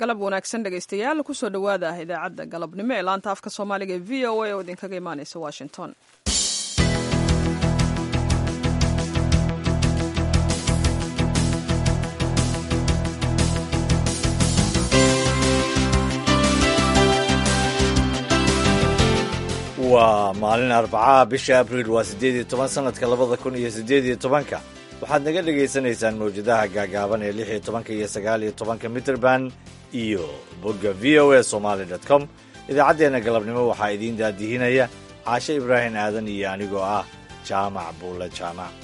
galab wanaagsan dhegaystayaal kusoo dhowaada idaacadda galabnimo ee laanta afka soomaaliga ee v o a oo idinkaga imaanaysa washington. waa maalin Arbacaa bisha Abriil waa 18 sanadka 2018. waxaad naga dhagaysanaysaan mawjadaha gaagaaban ee 16 iyo 19 Mitrband iyo bogga voasomali.com. idaacaddeenna galabnimo waxaa idiin daadihinaya Caashe Ibraahim Aadan iyo anigoo ah Jaamac Buule Jaamac.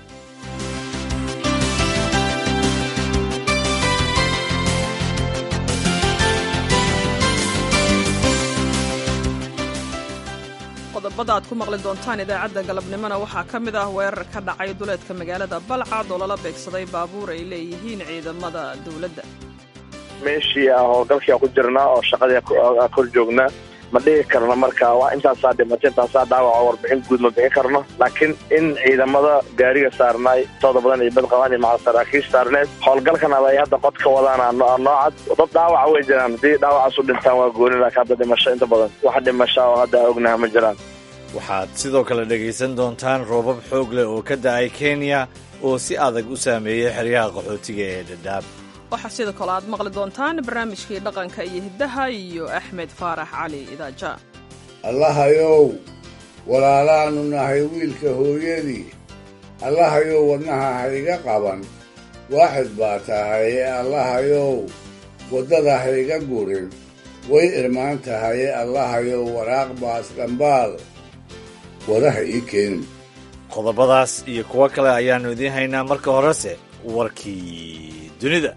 qodobada aad ku maqli doontaan idaacadda galabnimona waxaa ka mid ah weerar ka dhacay duleedka magaalada Balcad oo lala beegsaday baabuur ay leeyihiin ciidamada dawladda. meeshii oo dalkii ku jirnaa oo shaqadii kor joognaa ma dhihi karno markaa waa intaasaa dhimatay intaasaa dhaawac warbixin guud ma bixin karno, laakiin in ciidamada gaariga saarnaay tooda badan iyo badqabaan iyo macal saraakiish saarneed howlgalkan ay hadda qodka wadaan noocad dad dhaawac way jiraan. haddii dhaawacaas u dhintaan waa gooni, laakiin hadda dhimasho inta badan wax dhimasho oo hadda ognaha ma jiraan. waxaad sidoo kale dhegaysan doontaan roobab xoog leh oo ka da'ay Kenya oo si adag u saameeyey xeryaha qaxootiga ee Dadaab. waxaa sidoo kale aad maqli doontaan barnaamijkii dhaqanka iyo hiddaha iyo Axmed Faarax Cali Idaaja. allahayow walaalaanu nahay wiilka hooyadii, allahayow wadnaha ha iga qaban, waaxid baa tahay allahayow waddada ha iga gurin, way irmaan tahay allahayow waraaq baas dhambaal wadaha ii keenin. qodobadaas iyo kuwo kale ayaannu idiin haynaa. marka horese warkii dunida.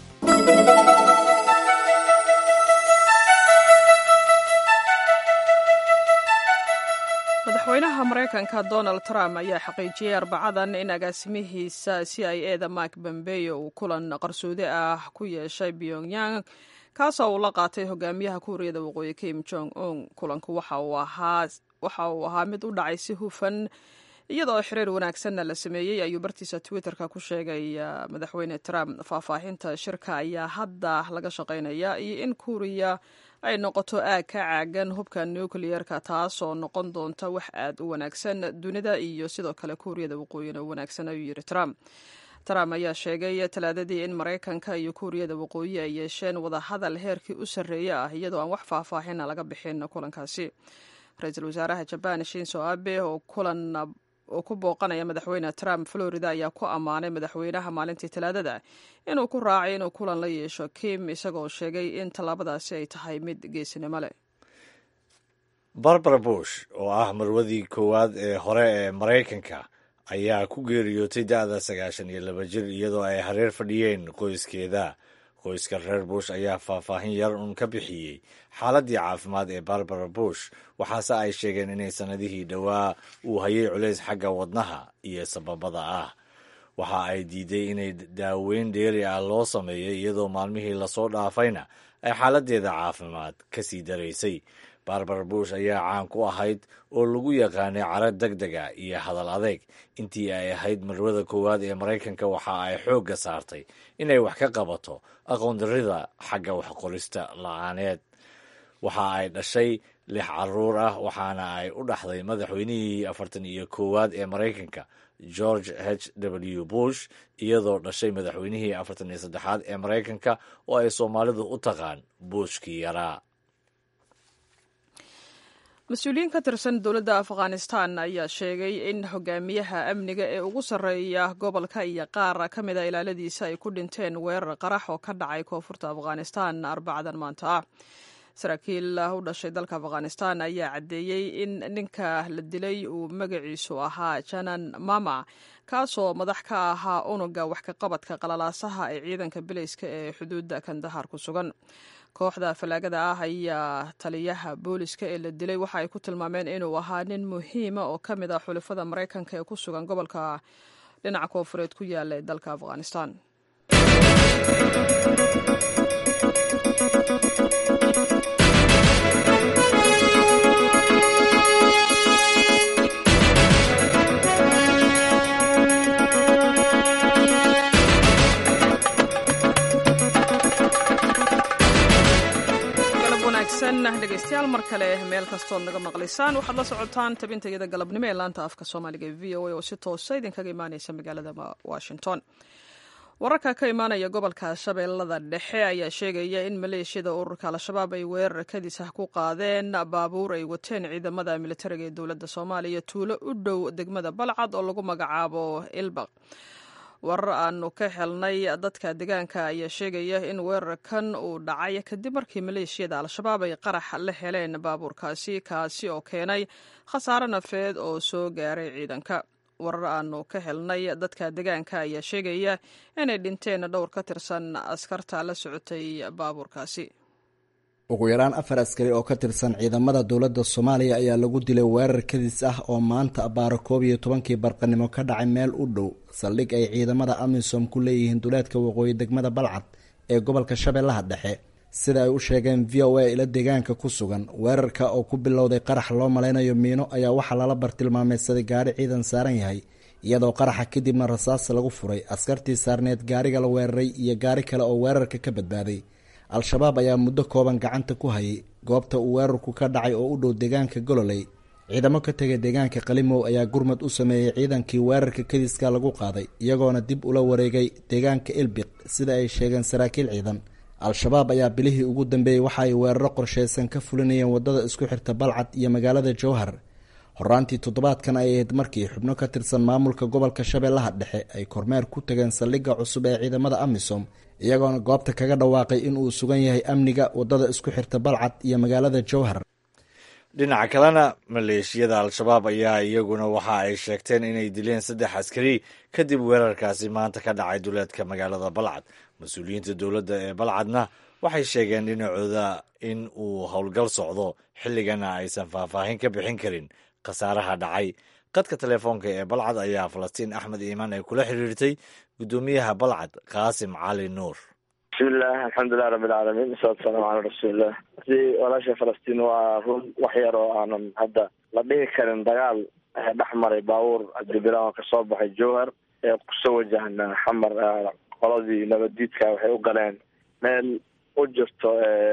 madaxweynaha Mareykanka Donald Trump ayaa xaqiijiyay Arbacadan in agaasimihiisa CIA-da Mike Pompeo uu kulan qarsoodi ah ku yeeshay Pyongyang kaasoo uu la qaatay hogaamiyaha Kuuriyada Waqooyi Kim Jong-un. kulanku waxa uu ahaa mid u dhacay si hufan iyadoo xiriir wanaagsanna la sameeyey, ayuu bartiisa Twitterka ku sheegay madaxweyne Trump. faahfaahinta shirka ayaa hadda laga shaqaynaya iyo in Kuuriya ay noqoto aag ka caagan hubka nuclear-ka, taasoo noqon doonta wax aad u wanaagsan dunida iyo sidoo kale Kuuriyada Waqooyina wanaagsan, ayuu yidhi Trump. Trump ayaa sheegay Talaadadii in Mareykanka iyo Kuuriyada Waqooyi ay yeesheen wadahadal heerkii u sarreeya ah iyadoo aan wax faahfaahina laga bixin kulankaasi. ra-iisul wasaaraha Japan Shinzo Abe oo ku booqanaya madaxweyne Trump Florida ayaa ku ammaanay madaxweynaha maalintii Talaadada inuu ku raacay inuu kulan la yeesho Kim, isagoo sheegay in tallaabadaasi ay tahay mid geesinimo leh. Barbara Bush oo ah marwadii koowaad ee hore ee Mareykanka ayaa ku geeriyootay da'da 92 jir iyadoo ay hareer fadhiyeen qoyskeeda. qoyska reer Bush ayaa faahfaahin yar ka bixiyey xaaladii caafimaad ee Barbara Bush, waxaase ay sheegeen inay sanadihii dhowaa uu hayay culays xagga wadnaha iyo sababada ah. waxa ay diiday inay daaweyn dheeri ah loo sameeyo iyadoo maalmihii lasoo dhaafayna ay xaaladeeda caafimaad ka sii daraysay. Barbara Bush ayaa caan ku ahayd oo lagu yaqaanay caro degdega iyo hadal adeeg. intii ay ahayd marwada koowaad ee Mareykanka waxa ay xoogga saartay inay wax ka qabato aqoon darrida xagga waxqorista la'aaneed. waxa ay dhashay 6 carruur ah, waxaana ay u dhaxday madaxweynihii 41aad ee Mareykanka George H.W. Bush, iyadoo dhashay madaxweynihii 43aad ee Mareykanka oo ay Soomaalidu u taqaan Bushkii yaraa. mas-uuliyiin ka tirsan dowladda Afghanistan ayaa sheegay in hogaamiyaha amniga ee ugu sarreeya gobolka iyo qaar ka mid a ilaaladiisa ay ku dhinteen weerar qarax oo ka dhacay koonfurta Afghanistan Arbacadan maanta ah. saraakiil u dhashay dalka Afghanistan ayaa caddeeyey in ninka la dilay uu magaciisu ahaa Janan Mama, kaasoo madax ka ahaa unuga wax ka qabadka qalalaasaha ee ciidanka bilayska ee xuduudda Kandahar ku sugan. kooxda falaagada ah ayaa taliyaha booliska ee la dilay waxa ay ku tilmaameen inuu ahaa nin muhiima oo ka mid ah xulafada Mareykanka ee ku sugan gobolka dhinaca koonfureed ku yaala ee dalka Afghanistan. wanaagsan dhegaystayaal mar kale meel kastood naga maqlaysaan waxaad la socotaan tabintayada galabnimo ee laanta afka soomaaliga ee v o a oo si toosa idinkaga imaaneysa magaalada washington. wararka ka imaanaya gobolka shabeellada dhexe ayaa sheegaya in maleeshiyada ururka al-shabaab ay weerar kadis ah ku qaadeen baabuur ay wateen ciidamada militariga ee dowladda soomaaliya tuulo u dhow degmada balcad oo lagu magacaabo ilbaq. warar aanu ka helnay dadka deegaanka ayaa sheegaya in weerarkan uu dhacay kadib markii maleeshiyada al-shabaab ay qarax la heleen baabuurkaasi kaasi oo keenay khasaare nafeed oo soo gaaray ciidanka. warar aanu ka helnay dadka deegaanka ayaa sheegaya inay dhinteen dhowr ka tirsan askarta la socotay baabuurkaasi. ugu yaraan 4 askari oo ka tirsan ciidamada dowladda Soomaaliya ayaa lagu dilay weerar kadis ah oo maanta abaaro 11 barqanimo ka dhacay meel u dhow saldhig ay ciidamada AMISOM ku leeyihiin duleedka waqooyi degmada Balcad ee gobolka Shabeellaha Dhexe. sida ay u sheegeen VOA ila deegaanka ku sugan, weerarka oo ku bilowday qarax loo maleynayo miino ayaa waxa lala bartilmaameedsaday gaari ciidan saaran yahay, iyadoo qaraxa kadibna rasaas lagu furay askartii saarneed gaariga la weeraray iyo gaari kale oo weerarka ka badbaaday. al-shabaab ayaa muddo kooban gacanta ku hayay goobta uu weerarku ka dhacay oo u dhow deegaanka Gololey. ciidamo ka tegay deegaanka Qalimow ayaa gurmad u sameeyay ciidankii weerarka kadiska lagu qaaday, iyagoona dib ula wareegay deegaanka Ilbiq sida ay sheegeen saraakiil ciidan. al-shabaab ayaa bilihii ugu dambeeyay waxa ay weeraro qorsheysan ka fulinayeen wadada isku xirta Balcad iyo magaalada Jowhar. horaantii toddobaadkan ay ahayd markii xubno ka tirsan maamulka gobolka Shabeellaha Dhexe ay kormeer ku tageen saldhigga cusub ee ciidamada AMISOM, iyagoona goobta kaga dhawaaqay in uu sugan yahay amniga wadada isku xirta Balcad iyo magaalada Jowhar. dhinaca kalena maleeshiyada al-shabaab ayaa iyaguna waxa ay sheegteen inay dileen 3 askari kadib weerarkaasi maanta ka dhacay duleedka magaalada Balcad. mas-uuliyiinta dowladda ee Balcadna waxay sheegeen dhinacooda in uu howlgal socdo, xilligana aysan faahfaahin ka bixin karin khasaaraha dhacay. qadka telefoonka ee Balcad ayaa Falastiin Axmed Iimaan ay kula xiriirtay gudoomiyaha Balcad Qaasim Cali Nuur. bismillaah alxamdulilah rabbilcaalamiin wasalaatu wasalaamu calaa rasuulillah. walaasha Falastiin waa run wax yar oo aanan hadda la dhihi karin dagaal dhex maray baabuur cabdibilaan oo kasoo baxay Jowhar ee kusoo wajahna xamar. qoladii nabadiidka waxay u galeen meel u jirto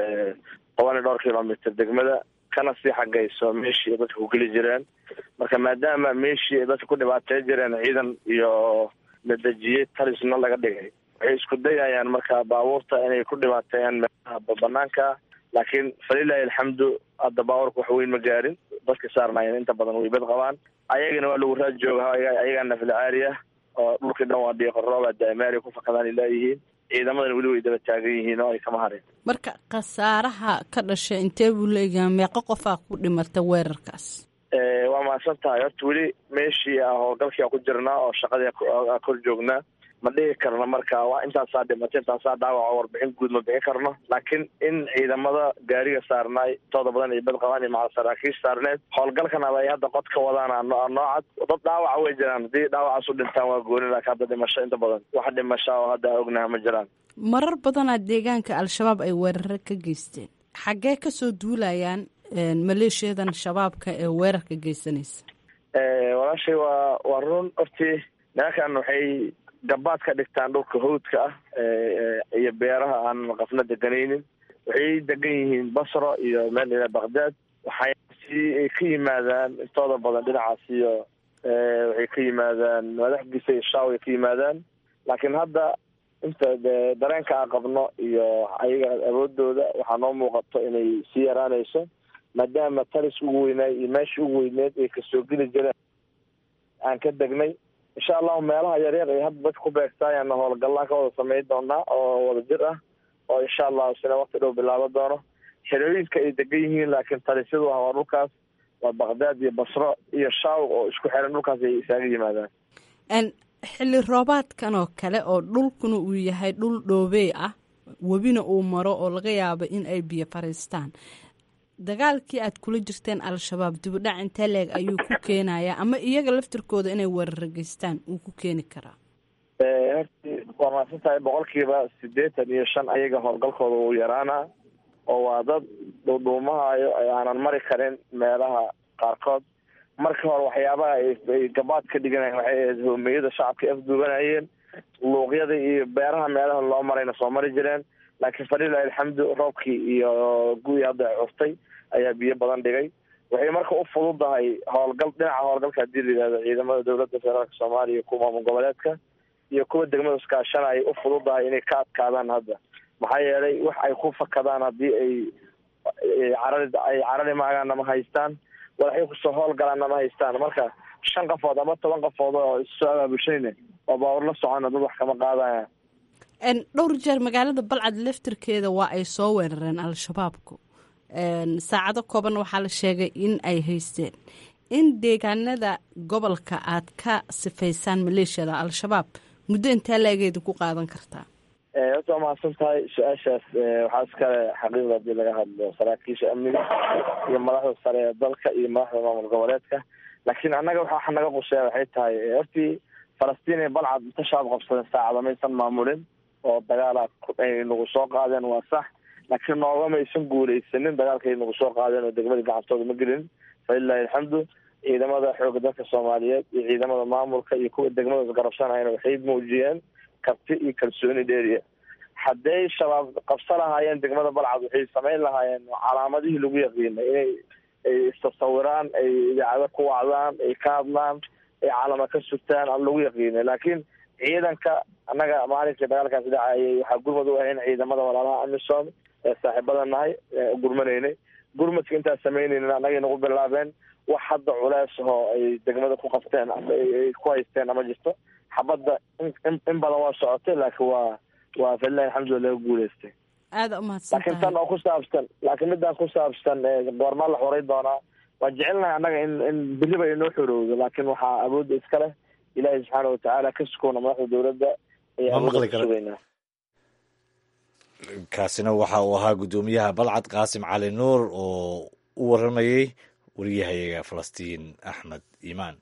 12 kilomitr degmada kana sii xagayso meeshii dadka ku geli jireen. marka maadaama meeshii dadka ku dhibaatay jireen ciidan iyo ladejiyey talisna laga dhigay, waxay isku dayayaan marka baabuurta inay ku dhibaateeyaan meelaha banaanka, laakiin falilahi alxamdu hadda baabuurka wax weyn ma gaarin. dadka saarnaayeen inta badan way bad qabaan, ayagana waa lagu raad jooga ayagaa nafla caariya oo dhulkii dhan waa dhiiqo rooba daamaari ku fakadaan ilaayihiin. ciidamadana weli way daba taagan yihiin oo ay kama harin. marka khasaaraha ka dhashay intee buu leeyahay? meeqa qofaa ku dhimata weerarkaas? waa mahadsan tahay. horta weli meeshii howlgalkii ku jirnaa oo shaqadii kor joognaa, ma dhihi karno marka waa intaasaa dhimatay intaasaa dhaawaca warbixin guud ma bixin karno. laakiin in ciidamada gaariga saarnaay tooda badan iyo bad qabaan iyo macal saraakiish saarneed howlgalkana ay hadda qod ka wadaan noocad. dad dhaawaca way jiraan, haddii dhaawacaas u dhintaan waa gooni, laakiin hadda dhimasho inta badan wax dhimasha oo hadda ognaha ma jiraan. marar badanaa deegaanka al-shabaab ay weeraro ka geysteen, xaggee kasoo duulayaan maleeshiyadan shabaabka ee weerarka geysanaysa? walaashay waa run. hortii nimankan waxay gabaad ka dhigtaan dhulka hawdka ah iyo beeraha aan qafna deganaynin. waxay degan yihiin Basro iyo meel ila Baghdad. waxay ka yimaadaan intooda badan dhinacaas iyo waxay ka yimaadaan madaxdiisa iyo shaaw ay ka yimaadaan. laakiin hadda inta dareenka aan qabno iyo ayaga awoodooda waxaa noo muuqato inay sii yaraanayso, maadaama talis ugu weynaay iyo meeshii ugu weyneed ay kasoo geli jireen aan ka degnay. insha allahu meelaha yaryar ay hadda dadka ku beegtaayaan howlgallaan ka wada samayn doonaa oo wada jir ah, oo insha allahu sina waqti dhow bilaabo doono. xerooyinka ay degan yihiin laakiin talisyadu waa dhulkaas, waa Baghdad iyo Basro iyo Shaaw oo isku xiran dhulkaas ay isaga yimaadaan. xilli roobaadkan oo kale oo dhulkuna uu yahay dhul dhoobey ah, webina uu maro oo laga yaabo in ay biyo fariistaan, dagaalkii aad kula jirteen al-shabaab dibudhac intee leeg ayuu ku keenayaa, ama iyaga laftirkooda inay weeraro geystaan uu ku keeni karaa? waa maasan tahay 85% ayaga howlgalkooda uu yaraana, oo waa dad dhuudhuumahayo aanan mari karin meelaha qaarkood. marka hore waxyaabaha ay gabaad ka dhiganayeen waxay ahayd hoomeyada shacabka afduubanayeen, luuqyada iyo beeraha meelaha loo marayna soo mari jireen. laakiin falilah alxamdu roobkii iyo guyi hadda curtay ayaa biyo badan dhigay. waxay marka u fududahay howlgal dhinaca howlgalka hadii la yidhahdo ciidamada dowladda federaalka soomaaliya kuwa maamul goboleedka iyo kuwa degmada iskaashana ay u fududahay inay ka adkaadaan hadda. maxaa yeelay wax ay ku fakadaan haddii ay carari maagaanna ma haystaan, waxay kusoo howlgalaanna ma haystaan. marka 5 qofood ama 10 qofood oo isoo abaabushanayna oo baawar la socona dad wax kama qaadayaan. dhowr jeer magaalada balcad laftirkeeda waa ay soo weerareen al-shabaabku. saacado kooban waxaa la sheegay in ay haysteen in deegaanada gobolka aad ka sifaysaan maleeshiyada al-shabaab muddo intee la-egeeda ku qaadan kartaa? horta waa mahadsan tahay su-aashaas. waxaa iskale xaqiiqda hadii laga hadlo saraakiisha amniga iyo madaxda sare ee dalka iyo madaxda maamul goboleedka, laakiin annaga waxa naga quseeya waxay tahay hortii falastiin ee balcad inta shabaab qabsadeen saacada maysan maamulin oo dagaala ay nagu soo qaadeen waa sax, laakiin noogama aysan guuleysanin dagaalka ay nagu soo qaadeen oo degmada gacantooda ma gelin. falilahi alxamdu ciidamada xooga dalka soomaaliyeed iyo ciidamada maamulka iyo kuwa degmada isgarabsanayna waxay muujiyeen karti iyo kalsooni dheeriya. hadday shabaab qabsa lahaayeen degmada balcad waxay samayn lahaayeen calaamadihii lagu yaqiinay inay istasawiraan, ay idaacado ku wacdaan, ay ka hadlaan, ay calama ka sugtaan aan lagu yaqiinay. laakiin ciidanka annaga maalinkii dagaalkaasi dhacayay waxaa gurmad u ahayn ciidamada walaalaha amisom ee saaxiibada nahay gurmanaynay. gurmadka intaas samaynaynin annagay nagu bilaabeen. wax hadda culeys oo ay degmada ku qabteen ay ku haysteen ama jirto. xabadda in badan waa socotay, laakiin waa falilahi alxamdulilah laga guuleystay. aada umahadsantahay. laakiin tan oo ku saabsan laakiin midaan ku saabsan goormaa la xoray doonaa waan jecelnahay annaga in beriba inoo xorowdo, laakiin waxaa awoodda iska leh ilaahay subxaana watacaala ka sukoona madaxda dowladda ayaa sugaynaa. kaasina waxa uu ahaa guddoomiyaha balcad qaasim cali nuur oo u waramayey wariyahayaga falastiin axmed iimaan.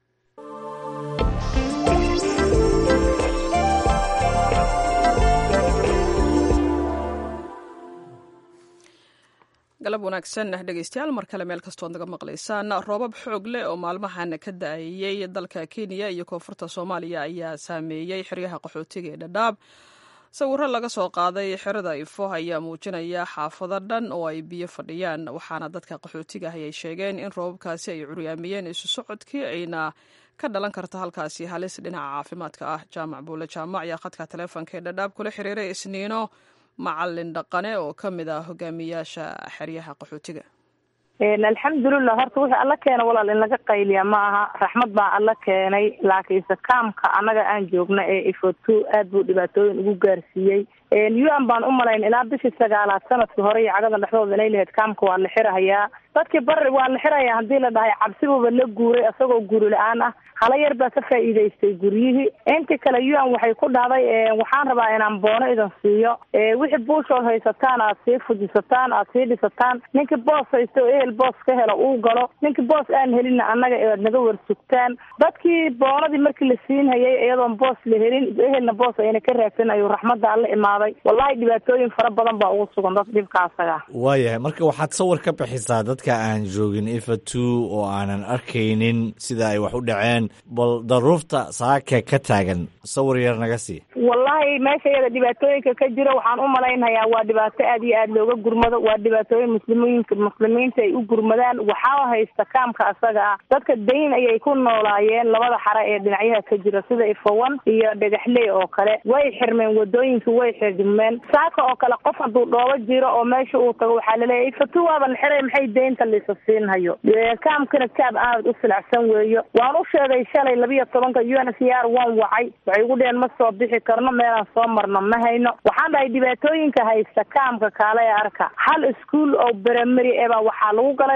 galab wanaagsan dhegeystayaal mar kale meel kastoo naga maqlaysaan. roobab xoog leh oo maalmahan ka da-ayey dalka kenya iyo koonfurta soomaaliya ayaa saameeyey xeryaha qaxootiga ee dhadhaab. sawiro laga soo qaaday xerada ifo ayaa muujinaya xaafado dhan oo ay biyo fadhiyaan, waxaana dadka qaxootiga ah ay sheegeen in roobabkaasi ay curyaamiyeen isu socodkii ayna ka dhalan karta halkaasi halis dhinaca caafimaadka ah. jaamac buule jaamac ayaa khadka taleefonka ee dhadhaab kula xiriiray isniino macalin dhaqane oo ka mid ah hogaamiyaasha xeryaha qaxootiga. alxamdulilah, horta wixii alla keena walaal in laga qayliya ma aha, raxmad baa alla keenay. laakiinse kaamka annaga aan joogna ee ifoto aad buu dhibaatooyin ugu gaarsiiyey. un baan u malayn ilaa bishii 9aad sanadkii hore iyo cagada dhexdooda inay lahayd kaamka waa la xirahayaa. dadkii bari waa la xirayaa haddii la dhahay cabsibuba la guuray isagoo guri la-aan ah. hala yar baa ka faa'iidaystay guryihii. intii kale un waxay ku dhahday waxaan rabaa inaan boono idin siiyo, wixii buushood haysataan aad sii fujisataan, aad sii dhisataan. ninkii boos haysto oo ehel boos ka helo uu galo, ninkii boos aan helinna annaga aad naga warsugtaan. dadkii boonadii markii la siinhayay iyadoon boos la helin ehelna boos ayna ka raadsan ayuu raxmadda alla imaaday. wallahi dhibaatooyin fara badan baa ugu sugan dad dhibkaasaga. waayahay, marka waxaad sawir ka bixisaa dadka aan joogin ifa2 oo aanan arkaynin sida ay wax u dhaceen, bal daruurta saaka ka taagan sawir yar naga sii. wallahi meesha iyada dhibaatooyinka ka jira waxaan u malaynhayaa waa dhibaato aad iyo aad looga gurmado, waa dhibaatooyin muslimiinta ay u gurmadaan. waxaa haysta kaamka asaga ah dadka dayn ayay ku noolaayeen labada xare ee dhinacyaha ka jira sida ifowan iyo dhagaxley oo kale. way xirmeen wadooyinka, way xirmeen. saaka oo kale qof hadduu dhoobo jiro oo meesha uu tago waxaa laleeyahay ifotu waaba la xiray, maxay deynta liisa siinhayo. kaamkana kaab aad u silacsan weeyo. waan u sheegay shalay 12 UNHCR waan wacay, waxay ugu dheheen ma soo bixi karno, meelaan soo marno ma hayno. waxaan dhahay dhibaatooyinka haysta kaamka kaale ee arka. hal iskuul oo primary eba waxaa lagu galay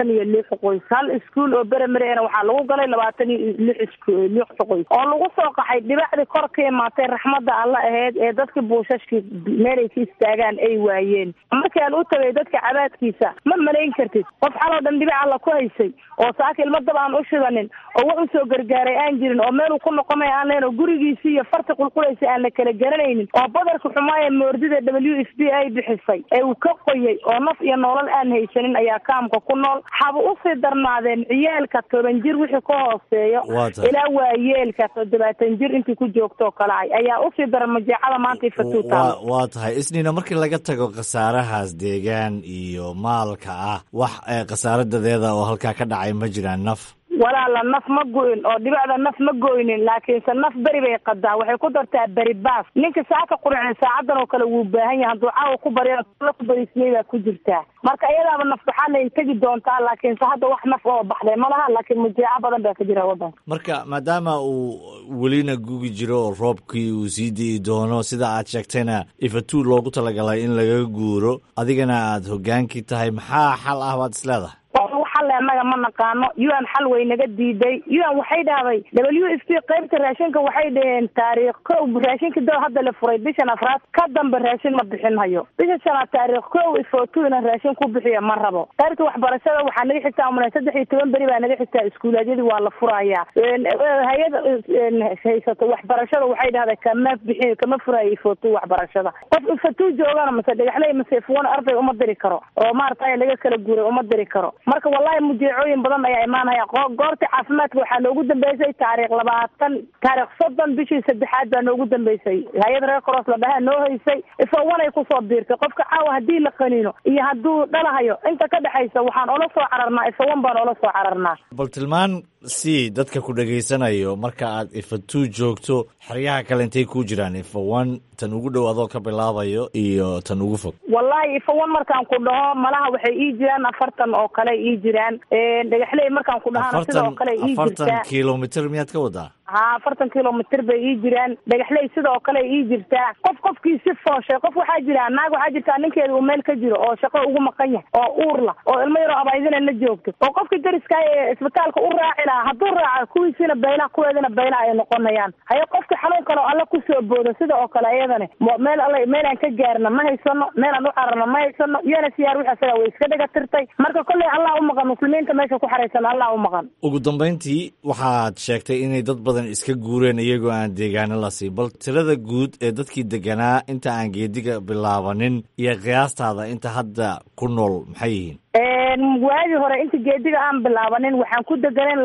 26 qoys. hal iskuul oo primary ena waxaa lagu galay 26 qoys oo lagu soo qaxay dhibacdii kor ka imaatay raxmadda alla ahayd ee dadkii buushashkii meelay ka istaagaan ay waayeen. markaan u tagay dadka cabaadkiisa ma malayn kartid kartid qof xaloo dhan dhibic alla ku haysay oo saaka ilmo dab aan u shidanin oo wax usoo gargaaray aan jirin oo meeluu ku noqonay aan leyn oo gurigiisii iyo farti qulqulaysa aan la kala garanaynin oo badarka xumaaya moordida WFP ay bixisay ee uu ka qoyay oo naf iyo nolol aan haysanin ayaa kaamka ku nool haba usii darnaadeen ciyaalka 10 jir wixii ka hooseeyo ilaa waayeelka 70 jir intii ku joogto kale ayaa usii daran majeecada maanta ifatuutaa waa tahay isniina markii laga tago khasaarahaas deegaan iyo maalka ah wax khasaaradadeeda oo halkaa ka dhacay ma jiraan naf walaala naf ma goyn oo dhibicda naf ma goynin laakiinse naf beri bay qadaa waxay ku dartaa beri baas ninka saaka qurxin saacadan oo kale wuu baahan yahay hadduu caawa ku baryo ku barisnayda ku jirtaa marka iyadaaba naf baxaan ay tagi doontaa laakiinse hadda wax naf oo baxday ma laha laakiin mujeeco badan baa ka jira wadanka marka maadaama uu welina gugi jiro oo roobkii uu sii di'i doono sida aad sheegtayna ifatuu loogu talagalay in laga guuro adigana aad hogaankii tahay maxaa xal ah baad isleedahay xal annaga ma naqaano UN xal way naga diiday UN waxay dhahday WFP qaybta raashinka waxay dhaheen taariikh kow raashinka doo hadda la furay bishan afraad ka dambe raashin ma bixin hayo bisha shanaad taariikh kow ifootuuna raashin ku bixiya ma rabo qaybta waxbarashada waxaa naga xigtaa 13 beri baa naga xigtaa iskuulaadyadii waa la furayaa hay'ad haysato waxbarashada waxay dhahday kama furayo ifootu waxbarashada qof ifootu joogana mase dhagaxley mase fuuna arday uma diri karo oo maartay laga kala guuray uma diri karo marka wallahi mujeecooyin badan ayaa imaanaya goorta caafimaadka waxaa noogu dambeysay taariikh 30 bishii 3 baa noogu dambeysay hay'ad reer cross la dhahaa noo haysay ifawanay ku soo biirtay qofka caawa hadii la qaniino iyo hadduu dhalahayo inta ka dhaxaysa waxaan ola soo cararnaa ifawan baan ola soo cararnaa bal tilmaan si dadka ku dhageysanayo marka aad ifatuu joogto xeryaha kale intay ku jiraan ifawan tan ugu dhow adoo ka bilaabayo iyo tan ugu fog wallahi ifawan markaan ku dhaho malaha waxay ii jiraan 40 oo kale ii jiraan dhagaxley markaan ku dhahana sidoo kale ii jirtaa 40 kilomitir miyaad ka wadaa 40 kilomitir bay ii jiraan dhagaxley sidoo kale ii jirtaa qofkii si fooshay qof waxaa jira naag waxaa jirtaa ninkeeda uu meel ka jiro oo shaqo ugu maqan yahay oo uur la oo ilmo yar oo abaydina la joogto oo qofkii dariska ee isbitaalka u raaci lahaa hadduu raaco kuwiisina baylaha kuweedina baylaha ay noqonayaan haye qofka xanuun kale oo alla ku soo boodo sidoo oo kale iyadana meel aan ka gaarna ma haysano meel aan u cararno ma haysano iyana siyaar wixii asaga way iska dhaga tirtay marka kolley allah u maqan muslimiinta meesha ku xaraysan allah u maqan ugu dambeyntii waxaad sheegtay inay dad badan iska guureen iyagoo aan deegaano la sii bal tirada guud ee dadkii deganaa inta aan geediga bilaabanin iyo qiyaastaada inta hadda ku nool maxay yihiin waagii hore inta geediga aan bilaabanin waxaan ku deganayn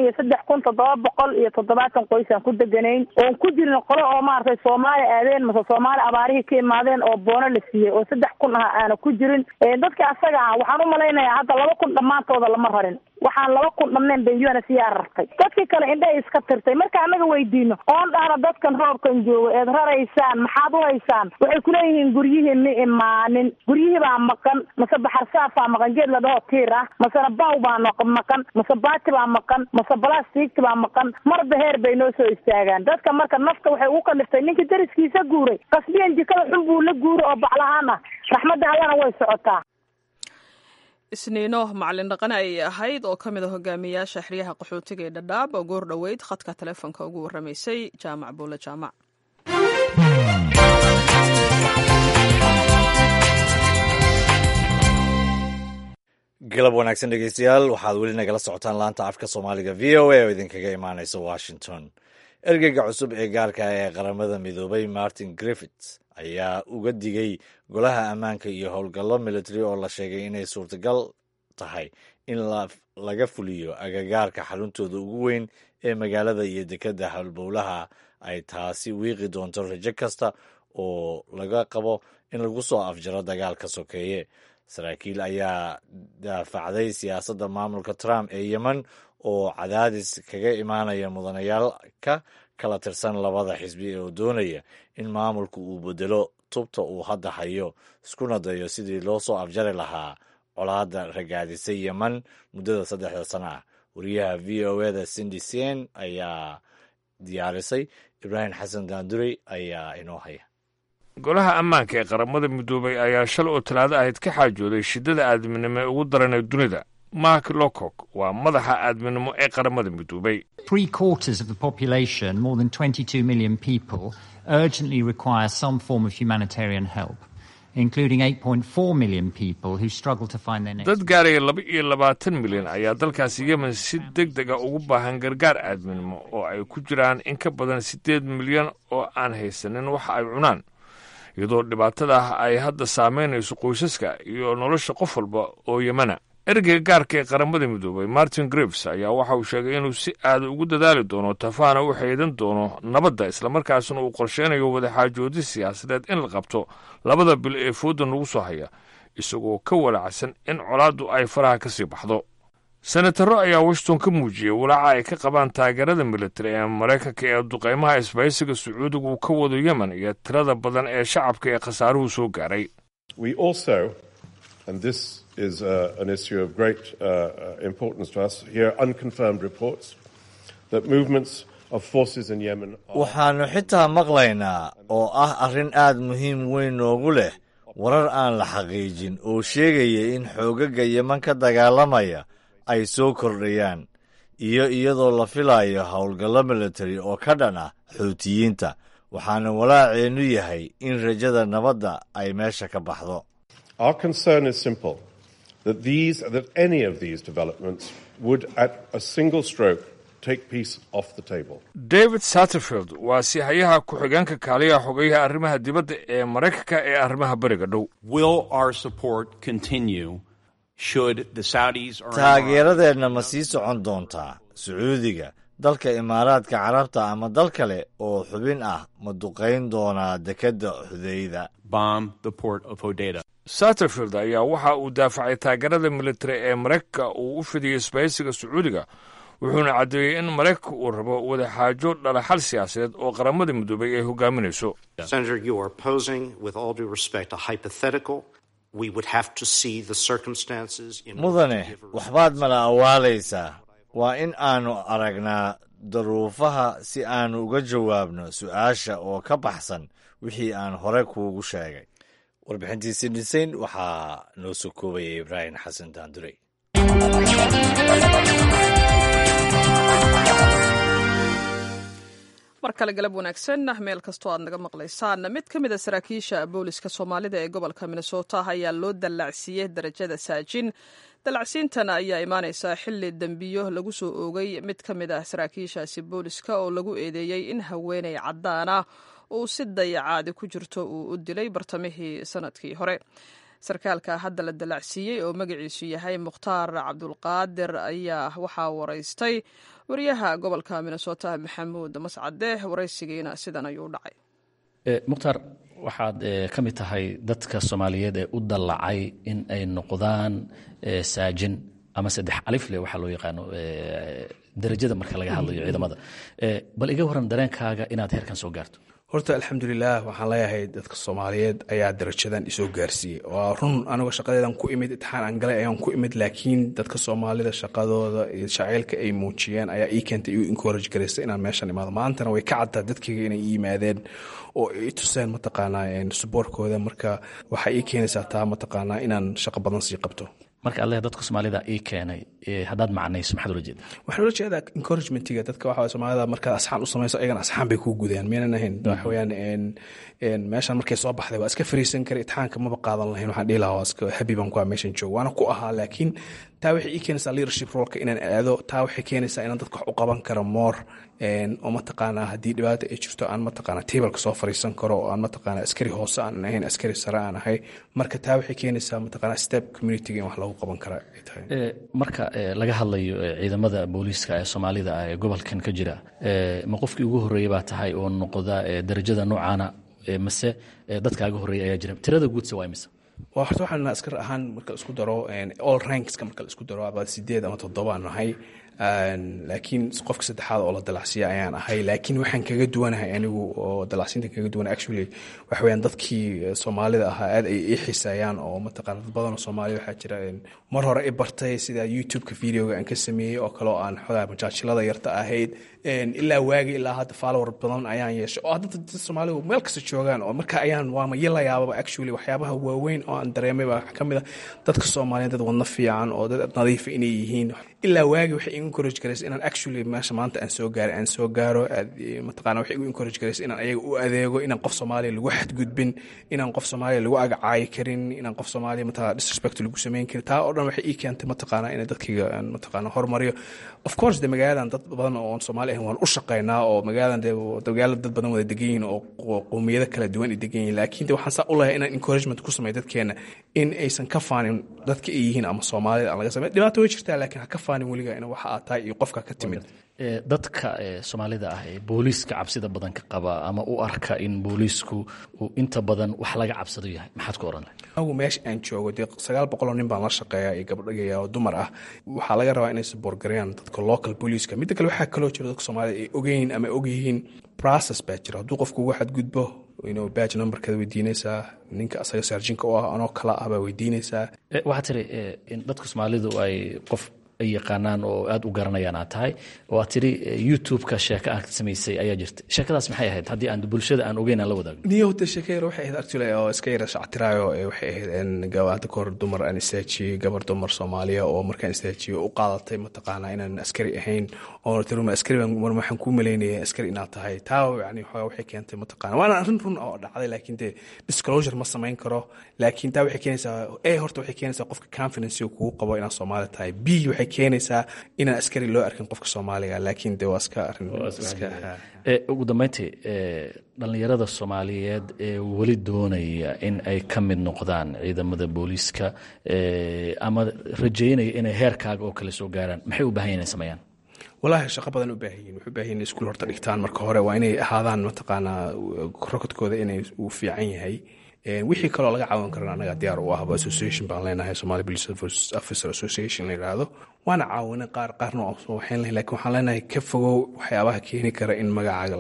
23,770 qoys aan ku deganayn oon ku jirin qolo oo maartay Soomaali aadeen mase Soomaali abaarihii ka imaadeen oo boono la siiyey oo 3,000 ah aana ku jirin dadka asaga ah waxaan u malaynayaa hadda 2,000 dhammaantooda lama rarin waxaan 2,000 dhamneen bay UNHCR rartay dadkii kale indhahay iska tirtay marka anaga weydiino oon dhahna dadkan roobkan joogo eed raraysaan maxaad u haysaan waxay ku leeyihiin guryihii ma imaanin guryihii baa maqan mase baxar saafaa maqan geed la dhaho tiir ah masena baw baa maqan mase baati baa maqan mase balastiigti baa maqan marba heer bay noo soo istaagaan dadka marka nafta waxay ugu kaliftay ninkii dariskiisa guuray qasbiyan jikada xun buu la guuro oo baclahaan ah raxmadda allana way socotaa isniino macalin dhaqane ayay ahayd oo ka mid a hogaamiyaasha xeryaha qaxootiga ee dhadhaab oo goor dhoweyd khadka taleefonka ugu warramaysay jaamac buule jaamac galab wanaagsan dhegeystayaal waxaad weli nagala socotaan laanta afka soomaaliga v o a oo idinkaga imaanaysa washington ergeyga cusub ee gaarka ee qaramada midoobay martin griffiths ayaa uga digay golaha ammaanka iyo howlgallo military oo la sheegay inay suurtagal tahay in laga fuliyo agagaarka xaruntooda ugu weyn ee magaalada iyo dekedda howlbowlaha ay taasi wiiqi doonto rajo kasta oo laga qabo in lagu soo afjaro dagaalka sokeeye saraakiil ayaa daafacday siyaasadda maamulka trump ee yemen oo cadaadis kaga imaanaya mudanayaal ka kala tirsan labada xisbi oo doonaya in maamulku uu bedelo tubta uu hadda hayo iskuna dayo sidii loo soo afjari lahaa colaadda ragaadisay yemen muddada 3 sano ah wariyaha v o eda cindy sen ayaa diyaarisay ibraahim xasan daandurey ayaa inoo haya golaha ammaanka ee qaramada midoobay ayaa shalay oo talaado ahayd ka xaajooday shiddada aadminimo ee ugu daran ee dunida mark lowcock waa madaxa aadminimo ee qaramada midoobay 3/4 of the population, more than 22 million people, urgently require some form of humanitarian help. including 8.4 million people who struggle to find their next. dad gaaraya 22 milyan ayaa dalkaasi yemen si degdeg ah ugu baahan gargaar aadminimo oo ay ku jiraan in ka badan 8 milyan oo aan haysanin wax ay cunaan, iyadoo dhibaatada ay hadda saameynayso qoysaska iyo nolosha qof walba oo Yemena. ergeyga gaarka ee qaramada midoobay Martin Griffiths ayaa waxa uu sheegay inuu si aad ugu dadaali doono tafaana u xeedan doono nabadda, islamarkaasna uu qorsheynayo wadaxaajoodi siyaasadeed in la qabto 2 bil ee fooda nagu soo haya, isagoo ka walacsan in colaaddu ay faraha ka sii baxdo. senataro ayaa Washington ka muujiyey walaaca ay ka qabaan taageerada militari ee Maraykanka ee duqeymaha isbahaysiga Sacuudigu ka wado Yemen iyo tirada badan ee shacabka ee khasaaruhu soo gaaray. We also, and this is an issue of great importance to us, hear unconfirmed reports that movements of forces in Yemen waxaanu xitaa maqlaynaa oo ah arrin aad muhiim weyn noogu leh warar aan la xaqiijin oo sheegaya in xoogaga Yemen ka dagaalamaya ay soo kordhayaan iyadoo la filayo howlgallo military oo ka dhan ah Xuutiyiinta. waxaana walaaceenu yahay in rajada nabadda ay meesha ka baxdo. Our concern is simple, that any of these developments would at a single stroke take peace off the table. David Satterfield waa sihayaha ku-xigeenka kaaliyaha xogayaha arrimaha dibadda ee Maraykanka ee arrimaha bariga dhow. Will our support continue should the Saudis or taageeradeedna ma sii socon doontaa Sacuudiga, dalka Imaaraadka Carabta ama dal kale oo xubin ah ma duqeyn doonaa dekedda Xudayda? Bomb the port of Hodeidah. Satterfield ayaa waxa uu daafacay taageerada militari ee Maraykanka uu u fidiyey isbahaysiga Sacuudiga, wuxuuna caddeeyey in Maraykanka uu rabo wadaxaajo dhalaxal siyaasadeed oo qaramada midoobay ay hogaaminayso. Senator, you are posing, with all due respect, a hypothetical. We would have to see the circumstances in mudane waxbaad mala awaalaysaa. waa in aanu aragnaa daruufaha si aanu uga jawaabno su'aasha oo ka baxsan wixii aan hore kuugu sheegay. warbixintiisii dhisayn waxaa noo soo koobaya Ibraahim Xasan Daandurey. mar kale galab wanaagsan meel kastoo aad naga maqlaysaan. mid ka mid a saraakiisha booliska Soomaalida ee gobolka Minnesota ayaa loo dallacsiiyey darajada saajin. dalacsiintana ayaa imaanaysaa xilli dembiyo lagu soo oogay mid ka mid ah saraakiishaasi booliska oo lagu eedeeyey in haweeney caddaan ah uu si dayacaadi ku jirto uu u dilay bartamihii sanadkii hore. sarkaalka hadda la dalacsiiyey oo magaciisu yahay Mukhtaar Cabdulqaadir ayaa waxaa waraystay wariyaha gobolka Minnesota Maxamuud Mascade. waraysigiina sidan ayuu dhacay. Mukhtaar, waxaad ka mid tahay dadka Soomaaliyeed ee u dallacay in ay noqdaan saajin ama 3 alif leh waxa loo yaqaano darajada marka laga hadlayo ciidamada. bal iga waran dareenkaaga inaad heerkan soo gaarto. horta alxamdulilah waxaan leeyahay dadka Soomaaliyeed ayaa darajadan isoo gaarsiiyey. waa run aniga shaqadeedan ku imid imtixaan aan galay ayaan ku imid, laakiin dadka Soomaalida shaqadooda iyo jacaylka ay muujiyeen ayaa ii keentay igu encourage gareysay inaan meeshan imaado. maantana way ka caddaa dadkayga inay ii yimaadeen oo ay tuseen mataqaanaa supportkooda. marka waxay ii keenaysaa taa mataqaanaa inaan shaqo badan sii qabto. marka alle dadka Soomaalida ii keenay haddaad macnayso maxaad ula jeedaa? waxaan ula jeedaa encouragement-iga dadka waxa Soomaalida markaad asxaan u samayso ayagana asxaan bay kuu gudayaan meenan ahayn. waxa weeyaan meeshan markay soo baxday waa iska fariisan karay, imtixaanka maba qaadan lahayn. waxaan dhihi lahaa waa iska happy baan ku ah meeshan joogo, waana ku ahaa. laakiin taa waxay ii keenaysaa leadership role-ka inaan aado. taa waxay keenaysaa inaan dadka wax u qaban karo more oo mataqaanaa haddii dhibaato ay jirto aan mataqaanaa tableka soo fariisan karo oo aan mataqaanaa askari hoose aan ahayn, askari sare aan ahay. marka taa waxay keenaysaa mataqaanaa step community-ga in wax lagu qaban kara ay tahay. marka laga hadlayo ciidamada booliiska ee Soomaalida ee gobolkan ka jira, ma qofkii ugu horreeyay baa tahay oo noqda darajada noocaana mase dadkaaga horreeyay ayaa jira? tirada guudse waa imisa? horta waxaan askar ahaan marka la isku daro all rankska marka la isku daro about 8 ama 7 aan ahay. laakiin qofka saddexaad oo la dalacsiya ayaan ahay. laakiin waxaan kaga duwanahay anigu oo dalacsiinta kaga duwan actually waxa weeyaan dadkii Soomaalida ahaa aad ay ii xiiseeyaan oo mataqaanaa dad badan oo Soomaali waxaa jira mar hore i bartay sida YouTube-ka videoga aan ka sameeyey oo kale oo aan xogaa majaajilada yarta ahayd ilaa waagi ilaa hadda follower badan ayaan yeeshay oo hadda dad Soomaalidu meel kasta joogaan. oo marka ayaan waama yela yaababa actually waxyaabaha waaweyn oo aan dareemay baa ka mid ah dadka Soomaaliyeed dad wadna fiican oo dad nadiif inay yihiin. ilaa waagi waxay igu encourage garaysa inaan actually meesha maanta aan soo gaaro mataqaana waxay igu encourage garaysa inaan ayaga u adeego, inaan qof Soomaaliya lagu xadgudbin, inaan qof Soomaaliya lagu agacaayi karin, inaan qof Soomaaliya mataqaana disrespect lagu sameyn karin. taa oo dhan waxay ii keentay mataqaana in dadkayga mataqaana horumariyo. Of course de magaaladan dad badan oo Soomaali ah waan u shaqeynaa, oo magaaladan dad badan wada degan yihiin oo qowmiyado kala duwan degan yihiin, laakiin de waxaan saa u lahay inaan encouragement ku sameeyo dadkeena in aysan ka faanin dadka ay yihiin ama Soomaalida aan laga sameeyo. Dhibaato way jirtaa, laakiin ha ka faanin weliga in waxa aad tahay iyo qofka ka timid. dadka Soomaalida ah ee booliiska cabsida badan ka qaba ama u arka in booliisku uu inta badan wax laga cabsado yahay, maxaad ku oran lahayd? anigu meesha aan joogo dee 900 nin baan la shaqeeyaa iyo gabdho oo dumar ah. waxaa laga rabaa inay support gareeyaan dadka local police-ka. midda kale waxaa kaloo jira dadka Soomaalida ay ogeyn ama ogyihiin process baa jira. hadduu qofku uga xadgudbo badge numberkeeda weydiinaysaa, ninka asaga sarjinka u ah anoo kala ah baa weydiinaysaa. waxaa tiri in dadka Soomaalidu ay qof ay yaqaanaan oo aad u garanayaan aad tahay, oo aad tiri YouTube-ka sheeko aad samaysay ayaa jirta. sheekadaas maxay ahayd haddii aan bulshada aan ogeyn aan la wadaagno? niyowta sheekayar waxay ahayd actually oo iska yara shactiraayo waxay ahayd in gawaada kahor dumar aan istaajiyey, gabar dumar Soomaaliya oo markaan istaajiyo u qaadatay mataqaanaa inaan askari ahayn, oo tiruma askari mar waxaan ku maleynayay askari inaad tahay. taa yani waxay keentay mataqaanaa waana arrin run oo dhacday, laakiin dee disclosure ma samayn karo. laakiin taa waxay keenaysaa horta waxay keenaysaa qofka confidence uu kugu qabo inaad Soomaali tahay. b waxay keenaysaa inaan askari loo arkin qofka Soomaaliga, laakiin dee waa iska arrin ugu dambeyntii dhalinyarada Soomaaliyeed ee weli doonaya in ay ka mid noqdaan ciidamada booliiska ama rajeynaya inay heerkaaga oo kale soo gaaraan, maxay u baahan yihiin inay sameeyaan? wallaahi shaqo badan u baahan yihiin. wuxuu baahan yihiin iskuul horta dhigtaan marka hore, waa inay ahaadaan mataqaanaa rokodkooda inay uu fiican yahay. wixii kaloo laga caawin karana anaga diyaar u ahba. association baan leenahay, Somali Police Officer Association la yiraahdo. waana caawinay qaarna waxaan leenahay, laakiin waxaan leenahay ka fogow waxyaabaha keeni kara in magacaaga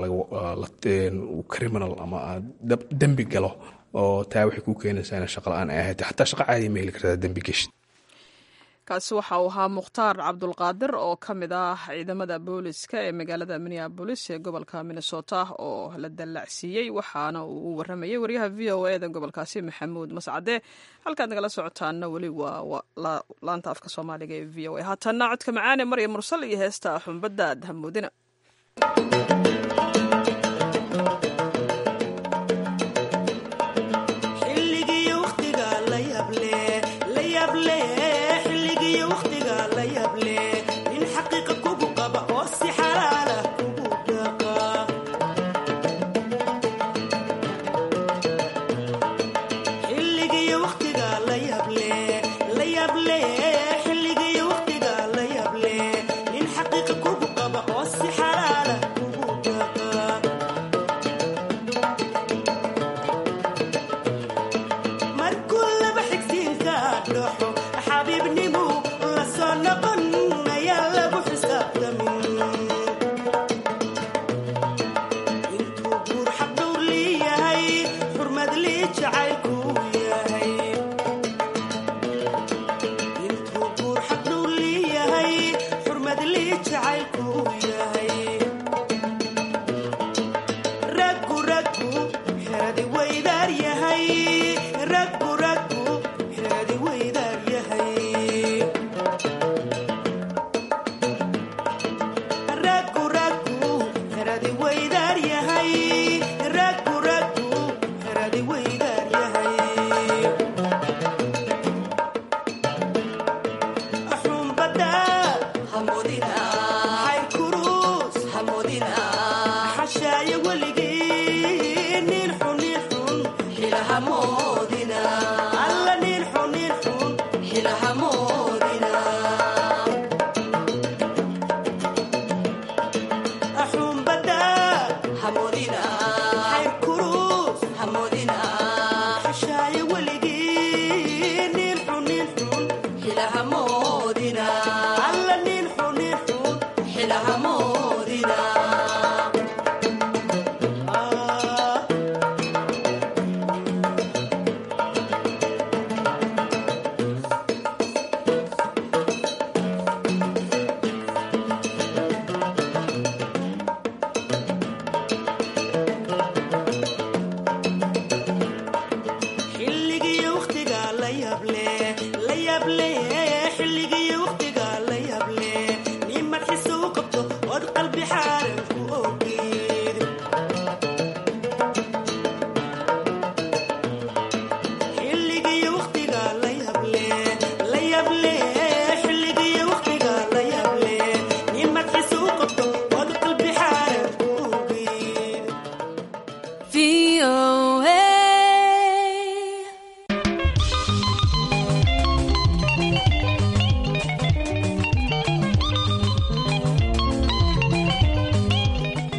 uu criminal ama dembi galo, oo taa waxay ku keenaysaa in shaqo la'aan ay ahayd. xataa shaqo caadi ma heli kartaa dembi geshid. kaasi waxa uu ahaa Mukhtaar Cabdulqaadir oo ka mid ah ciidamada booliska ee magaalada Minneapolis ee gobolka Minnesota oo la dallacsiiyey. waxaana uu u waramayay wariyaha VOA da gobolkaasi Maxamuud Mascade. halkaad nagala socotaana weli waa laanta afka Soomaaliga ee VOA. haatana codka macaane Maryam Mursal iyo heesta Xumbada Hamoodina.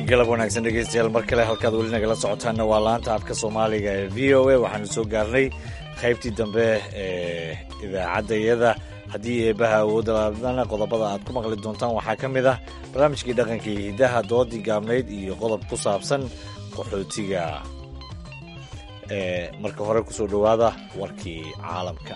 galab wanaagsan dhegeystayaal mar kale halkaad weli nagala socotaanna waa laanta afka soomaaliga ee v o a waxaanu soo gaarnay qaybtii dambe ee idaacaddayada haddii eebaha awoodda laadana qodobada aad ku maqli doontaan waxaa ka mid ah barnaamijkii dhaqanka iyo hiddaha doodii gaabnayd iyo qodob ku saabsan qaxootiga marka hore kusoo dhowaada warkii caalamka.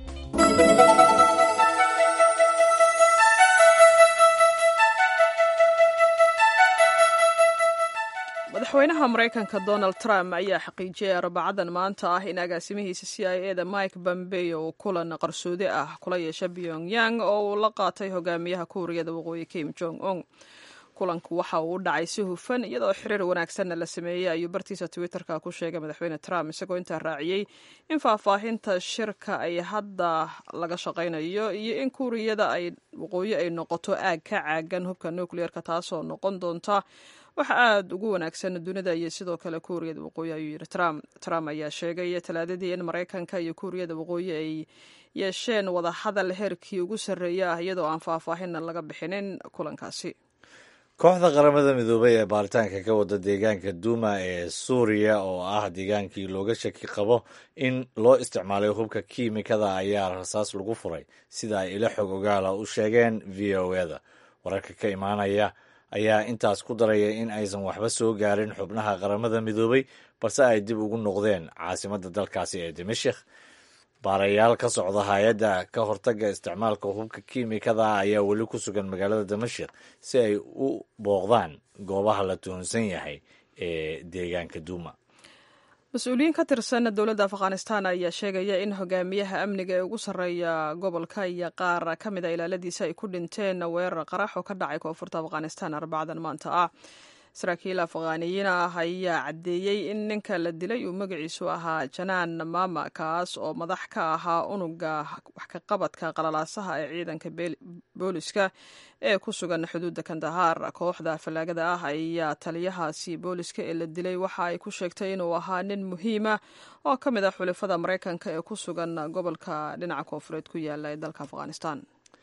madaxweynaha maraykanka donald trump ayaa xaqiijiyay arbacadan maanta ah in agaasimihiisa c i e da mike pompeo uu kulan qarsoodi ah kula yeesha pyongyang oo uu la qaatay hogaamiyaha kuuriyada waqooyi kim jong un. kulanku waxa uu u dhacay si hufan iyadoo xiriir wanaagsanna la sameeyey ayuu bartiisa twitterka ku sheegay madaxweyne trump isagoo intaa raaciyey in faahfaahinta shirka ay hadda laga shaqaynayo iyo in kuuriyada waqooyi ay noqoto aag ka caagan hubka nucleerka taasoo noqon doonta waxa aada ugu wanaagsan dunida iyo sidoo kale kuuriyada waqooyi ayuu yidhi trump ayaa sheegay talaadadii in maraykanka iyo kuuriyada waqooyi ay yeesheen wadahadal heerkii ugu sarreeya ah iyadoo aan faahfaahinna laga bixinin kulankaasi. kooxda qaramada midoobay ee baaritaanka ka wada deegaanka duuma ee suuriya oo ah deegaankii looga shaki qabo in loo isticmaalay hubka kiimikada ayaa rasaas lagu furay sida ay ila xog ogaala u sheegeen v o a da. wararka ka imaanaya ayaa intaas ku daraya in aysan waxba soo gaarin xubnaha qaramada midoobay balse ay dib ugu noqdeen caasimadda dalkaasi ee dimashik. baarayaal ka socda hay-adda ka hortagga isticmaalka hubka kiimikada ayaa weli ku sugan magaalada dimashik si ay u booqdaan goobaha la tuhunsan yahay ee deegaanka duuma. mas-uuliyiin ka tirsan dowladda afghanistan ayaa sheegaya in hogaamiyaha amniga ee ugu sarreeya gobolka iyo qaar ka mid a ilaaladiisa ay ku dhinteen weerar qarax oo ka dhacay koonfurta afghanistan arbacdan maanta ah. saraakiil afghaaniyiin ah ayaa caddeeyey in ninka la dilay uu magaciisu ahaa janaan mama kaas oo madax ka ahaa unuga wax ka qabadka qalalaasaha ee ciidanka booliska ee ku sugan xuduudda kandahar. kooxda fallaagada ah ayaa taliyahaasi booliska ee la dilay waxa ay ku sheegtay inuu ahaa nin muhiima oo ka mid ah xulafada maraykanka ee ku sugan gobolka dhinaca koonfureed ku yaala ee dalka afghanistan.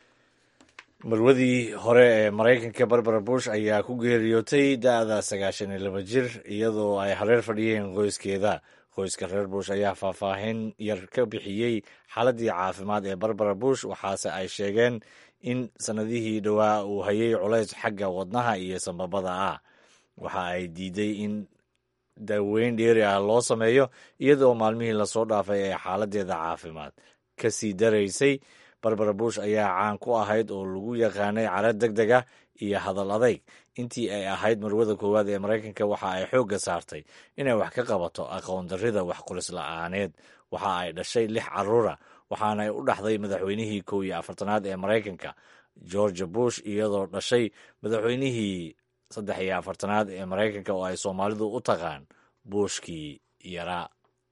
marwadii hore ee maraykanka barbara bush ayaa ku geeriyootay da-da 92 jir iyadoo ay hareer fadhiyeen qoyskeeda. qoyska reer bush ayaa faahfaahin yar ka bixiyey xaaladii caafimaad ee barbara bush waxaase ay sheegeen in sanadihii dhowaa uu hayay culays xagga wadnaha iyo sambabada ah. waxa ay diiday in daaweyn dheeri ah loo sameeyo iyadoo maalmihii lasoo dhaafay ee xaaladeeda caafimaad ka sii daraysay. barbara bush ayaa caan ku ahayd oo lagu yaqaanay cara deg deg ah iyo hadal adayg. intii ay ahayd marwada koowaad ee maraykanka waxa ay xoogga saartay inay wax ka qabato aqoon darrida wax qulis la-aaneed. waxa ay dhashay 6 carruura waxaanay u dhaxday madaxweynihii 41aad ee maraykanka george bush iyadoo dhashay madaxweynihii 43aad ee maraykanka oo ay soomaalidu u taqaan bushkii yaraa.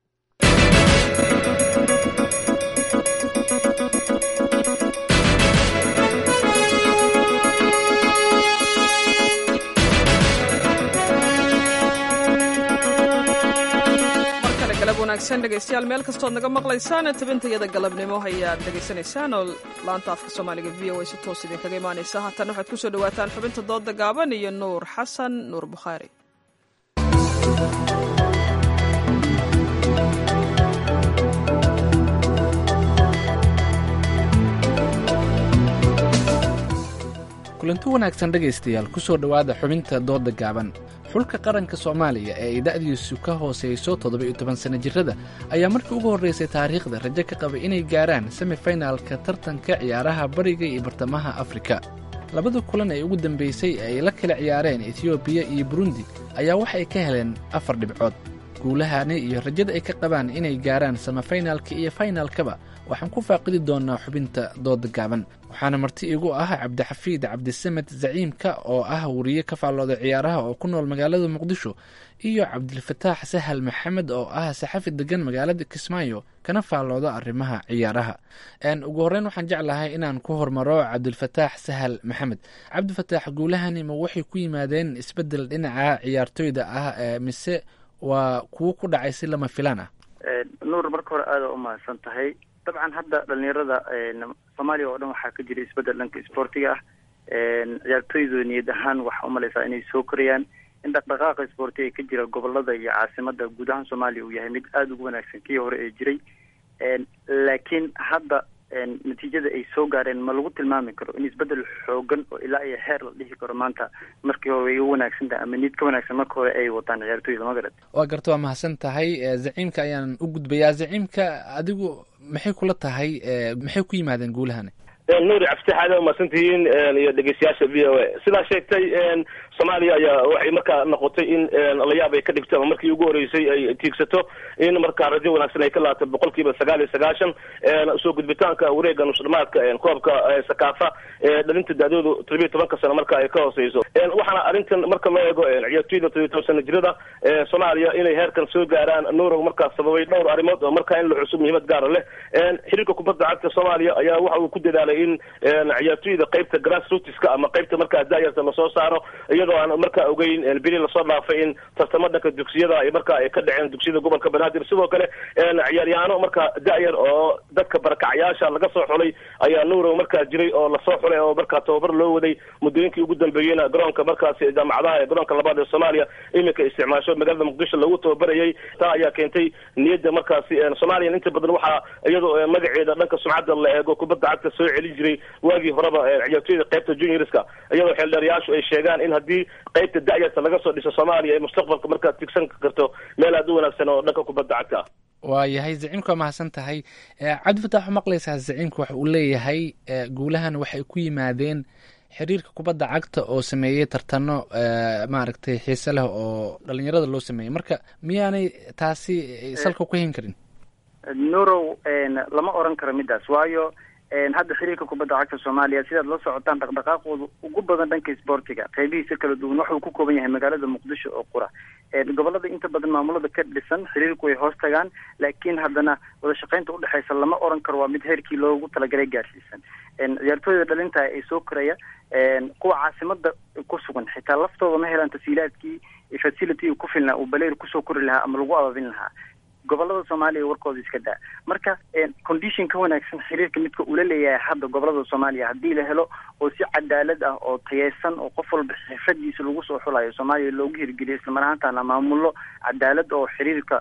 galab wanaagsan dhegaystayaal meel kastood naga maqlaysaan tabintayada galabnimo ayaad dhegaysanaysaan oo laanta afka soomaaliga v o a si toos idinkaga imaanaysa. haatan waxaad ku soo dhawaataan xubinta dooda gaaban iyo nuur xasan nuur bukhaari. kulanti wanaagsan dhegaystayaal ku soo dhowaada xubinta dooda gaaban. xulka qaranka soomaaliya ee ay da'diisu ka hoosayso 17 sana jirada ayaa markii ugu horraysay taariikhda rajo ka qabay inay gaaraan semifinalka tartanka ciyaaraha bariga iyo bartamaha afrika. labada kulan ee ugu dambaysay ee ay la kala ciyaareen etiyoobiya iyo burundi ayaa waxay ka heleen 4 dhibcood. guulahani iyo rajada ay ka qabaan inay gaaraan semifinalka iyo finalkaba waxaan ku faaqidi doonaa xubinta dooda gaaban. waxaana marti igu ah cabdixafiid cabdisamed zaciimka oo ah wariye ka faallooda ciyaaraha oo ku nool magaalada muqdisho iyo cabdilfataax sahal maxamed oo ah saxafi degan magaalada kismaayo kana faallooda arrimaha ciyaaraha. ugu horreyn waxaan jeclahay inaan ku hormaro cabdilfataax sahal maxamed. cabdifataax, guulahani ma waxay ku yimaadeen isbeddel dhinaca ciyaartoyda ah mise waa kuwo ku dhacay si lama filaan ah? nuur, marka hore aada u mahadsan tahay. dabcan hadda dhalinyarada soomaaliya oo dhan waxaa ka jira isbeddel dhanka isboortiga ah. ciyaartoydu niyad ahaan waxaa umalaysaa inay soo korayaan. in dhaqdhaqaaqa sporti ee ka jira gobolada iyo caasimada guud ahaan soomaaliya uu yahay mid aada ugu wanaagsan kii hore ee jiray laakiin hadda natiijada ay soo gaareen ma lagu tilmaami karo in isbedel xoogan oo ilaa iyo heer la dhihi karo maanta markii hore way u wanaagsan tahay ama nid ka wanaagsan marka hore ay wataan ciyaartooyda magarat waa garta waa mahadsan tahay zaciimka ayaan u gudbayaa zaciimka adigu maxay kula tahay maxay ku yimaadeen guulahani nuuri cabdifatax aad umahadsantihiin iyo dhegeystayaasha v o a sidaa sheegtay soomaaliya ayaa waxay markaa noqotay in la yaab ay ka dhigto ama markii ugu horeysay ay tiigsato in markaa rajo wanaagsan ay ka laato 9% soo gudbitaanka wareega nusdhamaadka koobka sakaafa dhalinta daadoodu 17 sano marka ay ka hooseyso waxaana arrintan marka loo eego ciyaartoyda 17 sano jirada Soomaaliya inay heerkan soo gaaraan nuuro markaa sababay dhowr arrimood oo markaa in la cusub muhiimad gaar leh xiriirka kubadda cagta Soomaaliya ayaa waxa uu ku dadaalay in ciyaartoyda qaybta grassroots-ka ama qaybta markaa daayarta la soo saaro iyadoo aan markaa ogeyn bili la soo dhaafay in tartamo dhanka dugsiyada ay markaa ay ka dhaceen dugsiyada gobolka Banaadir sidoo kale ciyaaryahanno markaa daayar oo dadka barakacayaasha laga soo xulay ayaa nuuro markaa jiray oo la soo xulay oo markaa tababar loo waday muddooyinkii ugu dambeeyayna garoonka markaasi jaamacadaha ee garoonka labaad ee Soomaaliya iminka isticmaasho magaalada Muqdisho lagu tababarayay taa ayaa keentay niyadda markaasi Soomaaliya inta badan waxa iyadoo magaceeda dhanka sumcadda la eego kubadda cagta soo celin jiray waagii horeba ciyaartoyda qaybta juniorska iyadoo xildhibaanayaashu ay sheegaan in haddii qaybta da'yarta laga soo dhiso Soomaaliya ay mustaqbalka markaa tigsan karto meel aad u wanaagsan oo dhanka kubadda cagta waa yahay zaciimka mahadsan tahay cabdifatax maqlaysaa zaciimka waxa uu leeyahay guulahan waxay ku yimaadeen xiriirka kubadda cagta oo sameeyey tartano maaragtay xiise leh oo dhalinyarada loo sameeyey marka miyaanay taasi salka ku hayn karin nurow lama oran karo midaas waayo hadda xiriirka kubadda cagta Soomaaliya sidaad la socotaan dhaqdhaqaaqooda ugu badan dhanka sportiga qaybihiisa kala duwan wuxuu ku kooban yahay magaalada Muqdisho oo qura gobolada inta badan maamulada ka dhisan xiriirku way hoos tagaan laakiin haddana wada shaqaynta u dhaxaysa lama oran karo waa mid heerkii loogu talagalay gaarsiisan ciyaartooyda dhalinta ay soo koraya kuwa caasimada ku sugan xitaa laftooda ma helaan tasiilaadkii facility ku filnaa uu baleer kusoo kori lahaa ama lagu ababin lahaa gobolada Soomaaliya warkooda iska daa marka condition ka wanaagsan xiriirka midka uu leeyahay hadda gobolada Soomaaliya hadii la helo oo si cadaalad ah oo tayeysan oo qof walba xirfadiisa lagu soo xulayo Soomaaliya loogu hirgeliyo isla markaana maamulo cadaalad oo xiriirka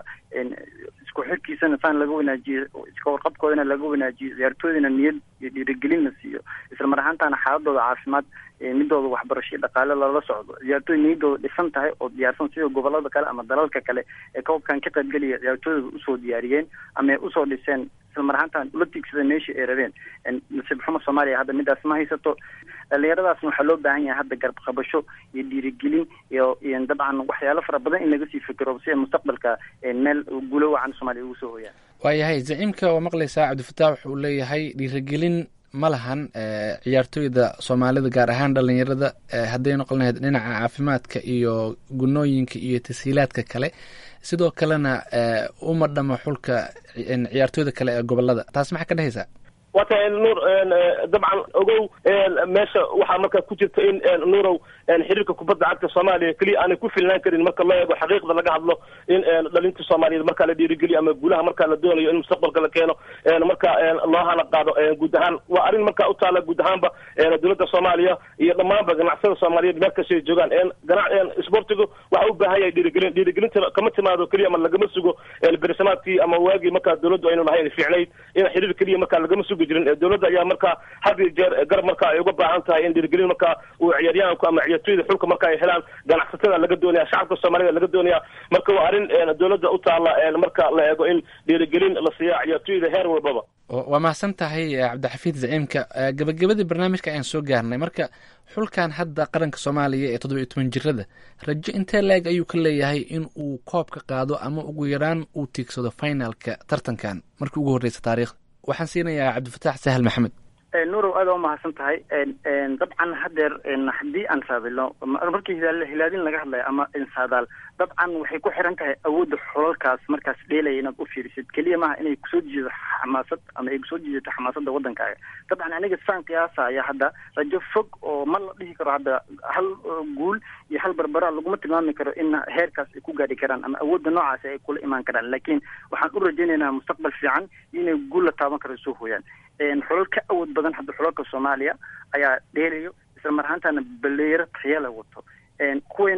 isku xirkiisana saan laga wanaajiyo iska warqabkoodana laga wanaajiyo ciyaartoydana niyad iyo dhiirigelin la siiyo isla markaana xaaladooda caafimaad midooda waxbarasho dhaqaale lala socdo ciyaartooy niyadooda dhisan tahay oo diyaarsan sida gobolada kale ama dalalka kale ee koobkan ka qaybgelaya ciyaartooyda usoo diyaariyeen ama ay usoo dhiseen isla markaana ula tiigsada meeshii ay rabeen nasiib xumo Soomaaliya hadda midaas ma haysato dhalinyaradaasna waxaa loo baahan yahay hadda garab qabasho iyo dhiirigelin iyo dabcan waxyaalo fara badan in laga sii fikiro si mustaqbalka meel guulo wacan Soomaaliya ugu soo hooyaan waayahay zaciimka oo maqlaysaa cabdifatax wuxuu leeyahay dhiirigelin ma lahan ciyaartooyda Soomaalida gaar ahaan dhalinyarada hadday noqon lahayd dhinaca caafimaadka iyo gunooyinka iyo tashiilaadka kale sidoo kalena uma dhama xulka ciyaartooyda kale ee gobolada taas maxaa ka dhahaysaa wata nuur dabcan ogow meesha waxaa markaa ku jirta in nuurow xiriirka kubadda cagta Soomaaliya kaliya aanay ku filnaan karin marka loo eego xaqiiqda laga hadlo in dhalinta Soomaaliyeed marka la dhiirigeliyo ama guulaha marka la doonayo in mustaqbalka la keeno marka loo hana qaado guud ahaan waa arrin marka u taala guud ahaanba dowladda Soomaaliya iyo dhammaanba ganacsada Soomaaliyeed meel kasta ay joogaan sportigu waxa u baahan yahay dhiirigelinta kama timaado kaliya ama lagama sugo bersamaadkii ama waagii marka dowladdu aynu lahayn fiicnayd in xiriir kaliya marka lagama sugo jirin dowladda ayaa marka had iyo jeer garab marka ay uga baahan tahay in dhiirigelin marka uu ciyaaryahanku ama ciyaartooyda xulka marka ay helaan ganacsatada laga doonaya shacabka Soomaaliyeed laga doonaya marka waa arrin dowladda u taala marka la eego in dhiirigelin la siiyo ciyaartooyda heer walbaba waa mahadsan tahay cabdixafiid zaciimka gabagabadii barnaamijka ayaan soo gaarnay marka xulkan hadda qaranka Soomaaliya ee 17 jirada rajo intee leeg ayuu ka leeyahay in uu koobka qaado ama ugu yaraan uu tiigsado finalka tartankan markii ugu horreysay taariikhda waxaan siinayaa cabdifatax sahal maxamed nuurow aad u mahadsan tahay dabcan hadeer haddii aan saadilo markii hilaadin laga hadlayo ama insaadaal dabcan waxay ku xiran tahay awoodda xulalkaas markaas dheelaya inaad u fiirisid keliya maaha inay kusoo jiido xamaasad ama ay kusoo jiidato xamaasadda waddankaaga dabcan aniga saan qiyaasaya hadda rajo fog oo ma la dhihi karo hadda hal guul iyo hal barbara laguma tilmaami karo in heerkaas ay ku gaadhi karaan ama awoodda noocaasi ay kula imaan karaan laakiin waxaan u rajaynaynaa mustaqbal fiican inay guul la taaban karo soo hooyaan xulal ka awood badan hadda xulalka Soomaaliya ayaa dheelayo isla marhaantana baleero tayala wato kuweena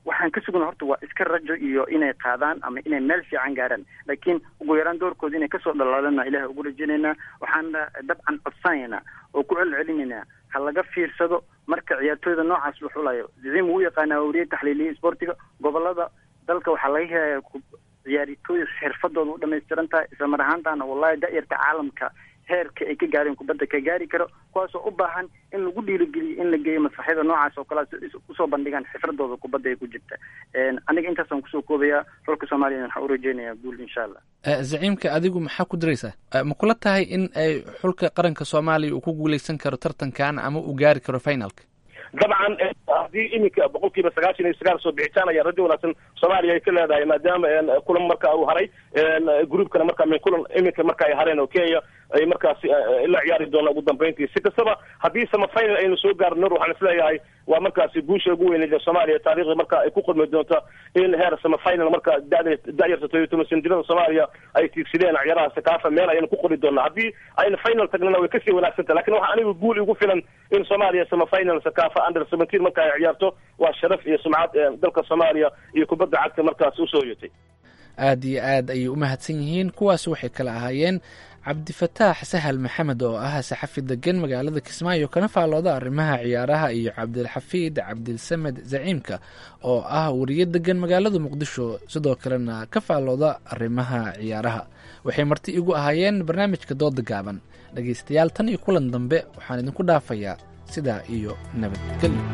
waxaan ka sugna horta waa iska rajo iyo inay qaadaan ama inay meel fiican gaaraan, laakiin ugu yaraan doorkooda inay kasoo dhalaalana ilaah ugu rajaynaynaa. waxaan dabcan codsanaynaa oo ku celcelinaynaa ha laga fiirsado marka ciyaartooyda noocaas la xulayo. Zim wuu yaqaanaa wariye taxliiliye isboortiga gobolada dalka, waxaa laga helayaa ciyaartooy xirfadooda u dhamaystiran tahay, isla mar ahaantaana wallahi da'yarta caalamka heerka ay ka gaareen kubadda ka gaari karo, kuwaasoo u baahan in lagu dhiirigeliyo in la geeyo masaxyada noocaas oo kale usoo bandhigaan xifradooda kubadda ay ku jirta. aniga intaasaan kusoo koobayaa. xulka soomaaliya waxaa u rajeynayaa guul insha allah. zaciimka adigu maxaa ku diraysaa? ma kula tahay in ay xulka qaranka soomaaliya uu ku guuleysan karo tartankan ama uu gaari karo finalka? dabcan haddii iminka 99% soo bixitaan ayaa rajo wanaagsan Soomaaliya ay ka leedahay, maadaama kulan marka uu haray groupkana marka min kulan iminka marka ay hareen oo Kenya ay markaas la ciyaari doona ugu dambeyntii. Si kastaba haddii sama final aynu soo gaarno waxaan isleeyahay waa markaasi guusha ugu weyn ee Soomaaliya taariikhda marka ay ku kulmi doonto in heer sama final marka daayirta 17 Soomaaliya ay tiigsadeen ciyaaraha Sakafa meel aynu ku qori doona. haddii aynu final tagnana way kasii wanaagsantahay, laakiin waxa anigu guul ugu filan in Soomaaliya sama final Sakafa under 17 marka ay ciyaarto waa sharaf iyo sumcad dalka Soomaaliya iyo kubadda cagta markaas u soo yotay. aad iyo aad ayay u mahadsan yihiin. kuwaas waxay kala ahaayeen cabdifataax sahal maxamed oo ah saxafi degan magaalada Kismaayo kana faalooda arrimaha ciyaaraha, iyo cabdilxafiid cabdilsamed zaciimka oo ah wariye degan magaalada Muqdisho sidoo kalena ka faalooda arrimaha ciyaaraha. waxay marti igu ahaayeen barnaamijka Dooda Gaaban. dhageystayaal, tan iyo kulan dambe waxaan idinku dhaafayaa sidaa iyo nabadgelyo.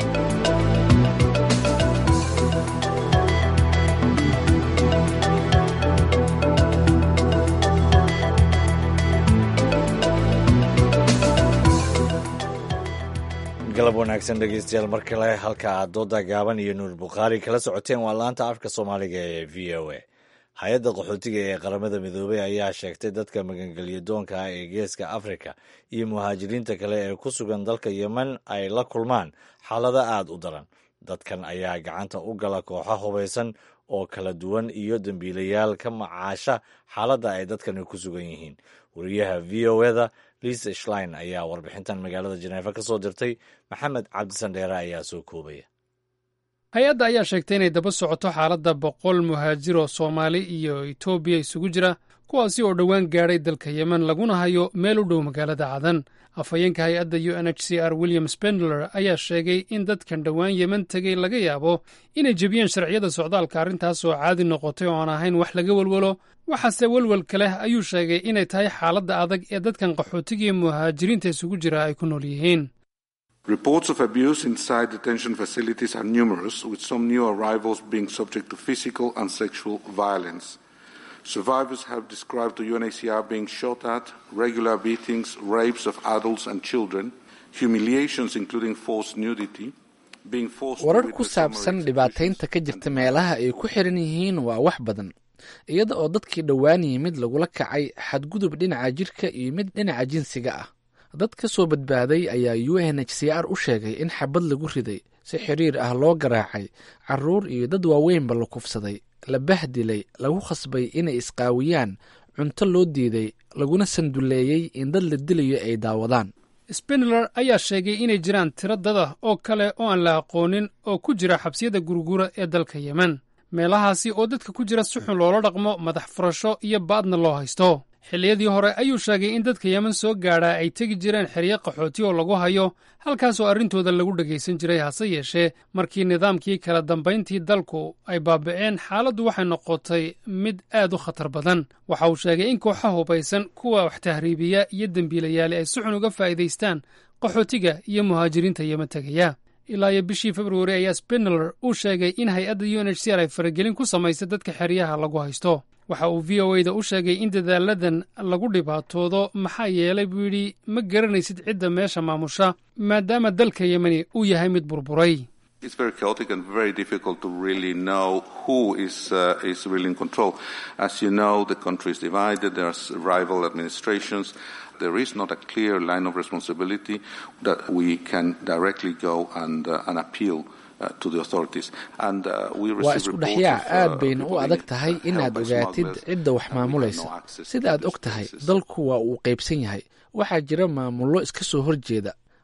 galab wanaagsan dhegeystayaal, mar kale halka aad Dooda Gaaban iyo Nuur Bukhaari kala socoteen waa laanta afka Soomaaliga ee VOA. hay-adda qaxootiga ee qaramada midoobay ayaa sheegtay dadka magangelyo doonka ah ee geeska Afrika iyo muhaajiriinta kale ee ku sugan dalka Yemen ay la kulmaan xaalada aad u daran. dadkan ayaa gacanta u gala kooxo hubaysan oo kala duwan iyo dembiilayaal ka macaasha xaaladda ay dadkani ku sugan yihiin. wariyaha VOA-da Lisa Schlein ayaa warbixintan magaalada Jeneefa ka soo dirtay. Maxamed Cabdisandheere ayaa soo koobaya. hay-adda ayaa sheegtay inay daba socoto xaaladda 100 muhaajir oo Soomaali iyo Itoobiya isugu jira, kuwaasi oo dhowaan gaadhay dalka Yemen laguna hayo meel u dhow magaalada Cadan. afhayeenka hay-adda UNHCR William Spindler ayaa sheegay in dadkan dhowaan Yemen tegey laga yaabo inay jebiyeen sharciyada socdaalka, arrintaas oo caadi noqotay oo aan ahayn wax laga walwalo. waxaase walwalka leh ayuu sheegay inay tahay xaaladda adag ee dadkan qaxootiga iyo muhaajiriinta isugu jira ay ku nool yihiin. Reports of abuse inside detention facilities are numerous, with some new arrivals being subject to physical and sexual violence. Survivors have described to UNHCR being shot at, regular beatings, rapes of adults and children, humiliations including forced nudity, being forced warar ku saabsan dhibaataynta ka jirta meelaha ay ku xiran yihiin waa wax badan, iyada oo dadkii dhowaan yimid lagula kacay xadgudub dhinaca jirka iyo mid dhinaca jinsiga ah. dad ka soo badbaaday ayaa UNHCR u sheegay in xabad lagu riday, si xiriir ah loo garaacay, carruur iyo dad waaweynba la kufsaday, la bahdilay, lagu khasbay inay isqaawiyaan, cunto loo diiday, laguna sanduleeyey in dad la dilayo ay daawadaan. Spindler ayaa sheegay inay jiraan tiro dada oo kale oo aan la aqoonin oo ku jira xabsiyada gurgura ee dalka Yemen, meelahaasi oo dadka ku jira si xun loola dhaqmo, madax furasho iyo baadna loo haysto. xilliyadii hore ayuu sheegay in dadka Yemen soo gaadha ay tegi jireen xeryo qaxooti oo lagu hayo, halkaasoo arrintooda lagu dhagaysan jiray. hase yeeshee markii nidaamkii kala dambayntii dalku ay baaba'een, xaaladdu waxay noqotay mid aad u khatar badan. waxa uu sheegay in kooxa hubaysan, kuwa wax tahriibiya iyo dembiilayaali ay si xun uga faa'iidaystaan qaxootiga iyo muhaajiriinta Yemen tegaya. ilaa iyo bishii Februari ayaa Spindler uu sheegay in hay-adda UNHCR ay faragelin ku samaysay dadka xeryaha lagu haysto. waxa uu VOA-da u sheegay in dadaaladan lagu dhibaatoodo maxaa yeelay buu yidhi ma garanaysid cidda meesha maamusha, maadaama dalka Yemeni uu yahay mid burburay. It's very chaotic and very difficult to really know who is really in control. As you know, the country is divided. There's rival administrations. There is not a clear line of responsibility that we can directly go and appeal to the authorities. And we receive waa isku dhexyaac aad bayna u adag tahay inaad ogaatid cidda wax maamulaysa. sida aad og tahay, dalku waa uu qaybsan yahay, waxaa jira maamullo iska soo horjeeda,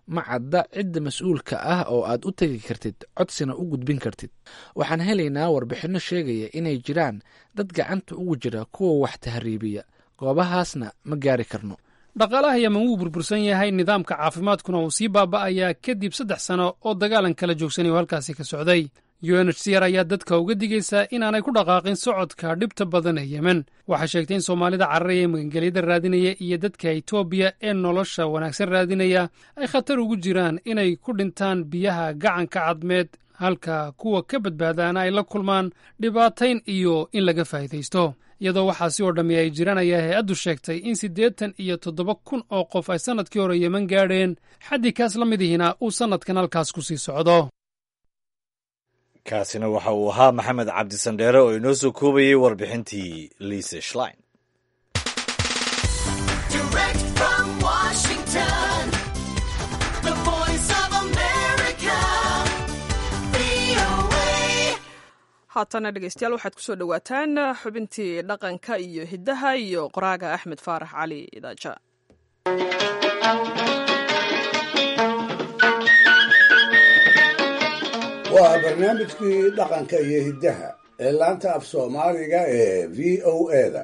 ma cadda cidda mas-uulka ah oo aad u tegi kartid codsina u gudbin kartid. waxaan helaynaa warbixinno sheegaya inay jiraan dad gacanta ugu jira kuwa wax tahriibiya, goobahaasna ma gaari karno. dhaqaalaha yemen wuu burbursan yahay, nidaamka caafimaadkuna uu sii baaba'ayaa kadib 3 sano oo dagaalan kala joogsanay oo halkaasi ka socday. UNHCR ayaa dadka uga digaysaa inaanay ku dhaqaaqin socodka dhibta badan ee yemen. waxay sheegtay in soomaalida cararaya ee magangelyada raadinaya iyo dadka Itoobiya ee nolosha wanaagsan raadinaya ay khatar ugu jiraan inay ku dhintaan biyaha gacanka cadmeed, halka kuwa ka badbaadaana ay la kulmaan dhibaatayn iyo in laga faa'iidaysto. iyadoo waxaasi oo dhammi ay jiraan ayaa hay-addu sheegtay in 87,000 oo qof ay sannadkii hore yemen gaadheen, xaddii kaas la mid ihina uu sannadkan halkaas ku sii socdo. kaasina waxa uu ahaa maxamed cabdisandheere oo inoo soo koobayey warbixintii liise schlein. haatana dhegeystayaal waxaad ku soo dhowaataan xubintii dhaqanka iyo hiddaha iyo qoraaga axmed faarax cali idaaja. waa barnaamijkii dhaqanka iyo hiddaha ee laanta af soomaaliga ee v o a-da.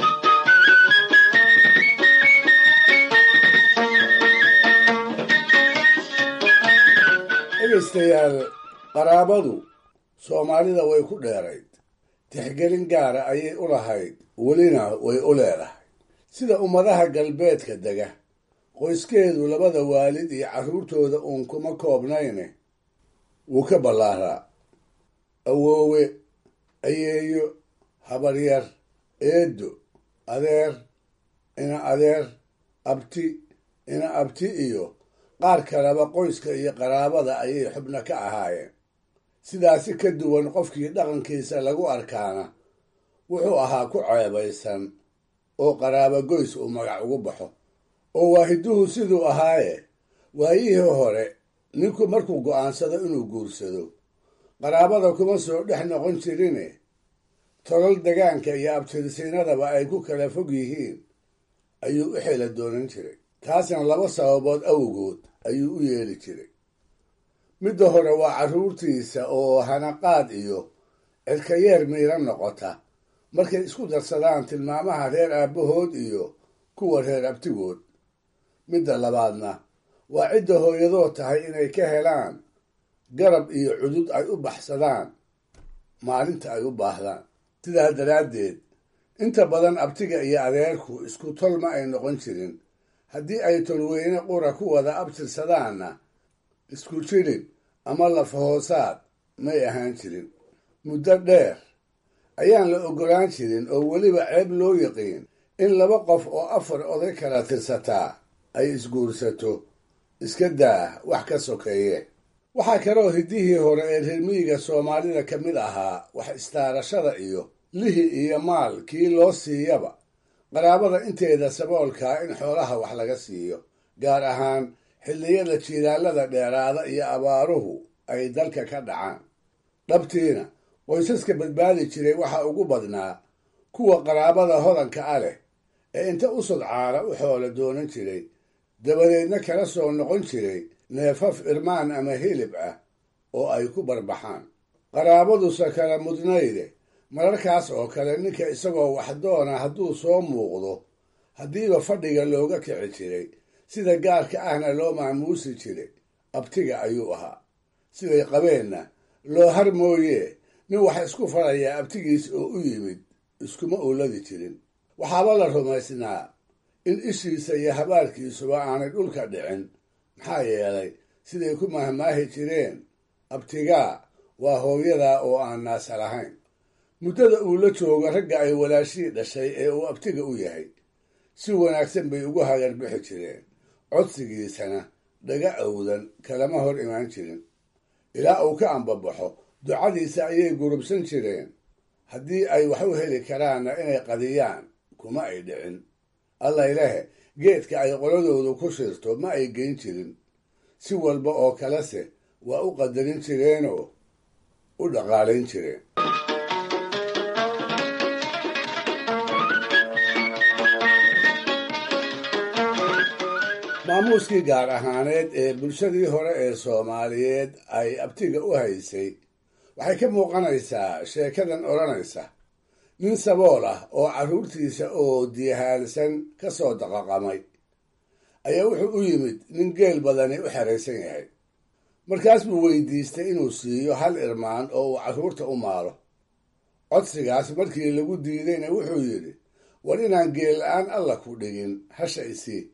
dhegaystayaal, qaraabadu soomaalida way ku dheerayd, tixgelin gaara ayay u lahayd, welina way u leedahay. sida ummadaha galbeedka dega, qoyskeedu 2 waalid iyo carruurtooda uun kuma koobnayne wuu ka ballaaraa. awoowe, ayeeyo, habaryar, eedo, adeer, ina adeer, abti, ina abti iyo qaar kaleba qoyska iyo qaraabada ayay xubno ka ahaayeen. sidaasi ka duwan qofkii dhaqankiisa lagu arkaana wuxuu ahaa ku ceebaysan oo qaraabo goys uu magac ugu baxo. oo waahiduhu siduu ahaaye, waayihii hore ninku markuu go'aansado inuu guursado, qaraabada kuma soo dhex noqon jirine tolol degaanka iyo abtirsiinadaba ay ku kala fog yihiin ayuu u xeela doonan jiray. taasna 2 sababood awgood ayuu u yeeli jiray. midda hore waa carruurtiisa oo hanaqaad iyo cirkayeer miiran noqota markay isku darsadaan tilmaamaha reer aabbahood iyo kuwa reer abtigood. midda labaadna waa cidda hooyadoo tahay inay ka helaan garab iyo cudud ay u baxsadaan maalinta ay u baahdaan. sidaa daraaddeed inta badan abtiga iyo adeerku isku tol ma ay noqon jirin. haddii ay tolweyne qura ku wada abtirsadaanna isku jirin ama lafahoosaad may ahaan jirin. muddo dheer ayaan la oggolaan jirin oo weliba ceeb loo yaqiin in 2 qof oo 4 oday kala tirsataa ay isguursato, iska daa wax ka sokeeye. waxaa kaloo hiddihii hore ee reer miyiga soomaalida ka mid ahaa wax istaarashada iyo lihi iyo maal kii loo siiyaba qaraabada inteeda saboolkaa in xoolaha wax laga siiyo, gaar ahaan xilliyada jiilaalada dheeraada iyo abaaruhu ay dalka ka dhacaan. dhabtiina qoysaska badbaadi jiray waxaa ugu badnaa kuwa qaraabada hodanka ah leh ee inta u sodcaana u xoolo doonan jiray, dabadeedna kala soo noqon jiray neefaf irmaan ama hilib ah oo ay ku barbaxaan. qaraabaduse kala mudnayde mararkaas oo kale ninka isagoo waxdoona hadduu soo muuqdo haddiiba fadhiga looga kici jiray, sida gaarka ahna loo maamuusi jiray, abtiga ayuu ahaa. siday qabeenna loo har mooyee nin wax isku farayaa abtigiis oo u yimid iskuma ooladi jirin. waxaaba la rumaysnaa in ishiisa iyo habaarkiisuba aanay dhulka dhicin, maxaa yeelay siday ku mahmaahi jireen, abtigaa waa hooyadaa oo aan naasa lahayn. muddada uu la joogo ragga ay walaashii dhashay ee uu abtiga u yahay, si wanaagsan bay ugu hagarbixi jireen, codsigiisana dhaga awdan kalama hor imaan jirin. ilaa uu ka ambabaxo ducadiisa ayay gurubsan jireen. haddii ay wax u heli karaanna inay qadiyaan kuma ay dhicin. allailehe geedka ay qoladoodu ku shirto ma ay geyn jirin. si walba oo kalese waa u qadarin jireenoo u dhaqaalayn jireen. maamuuskii gaar ahaaneed ee bulshadii hore ee soomaaliyeed ay abtiga u haysay waxay ka muuqanaysaa sheekadan odhanaysa nin sabool ah oo carruurtiisa oo diihaalsan ka soo daqaqamay ayaa wuxuu u yimid nin geel badani u xeraysan yahay markaas buu weydiistay inuu siiyo hal irmaan oo uu carruurta u maalo codsigaas markii lagu diidayna wuxuu yidhi war inaan geel la-aan alla ku dhigin hasha isii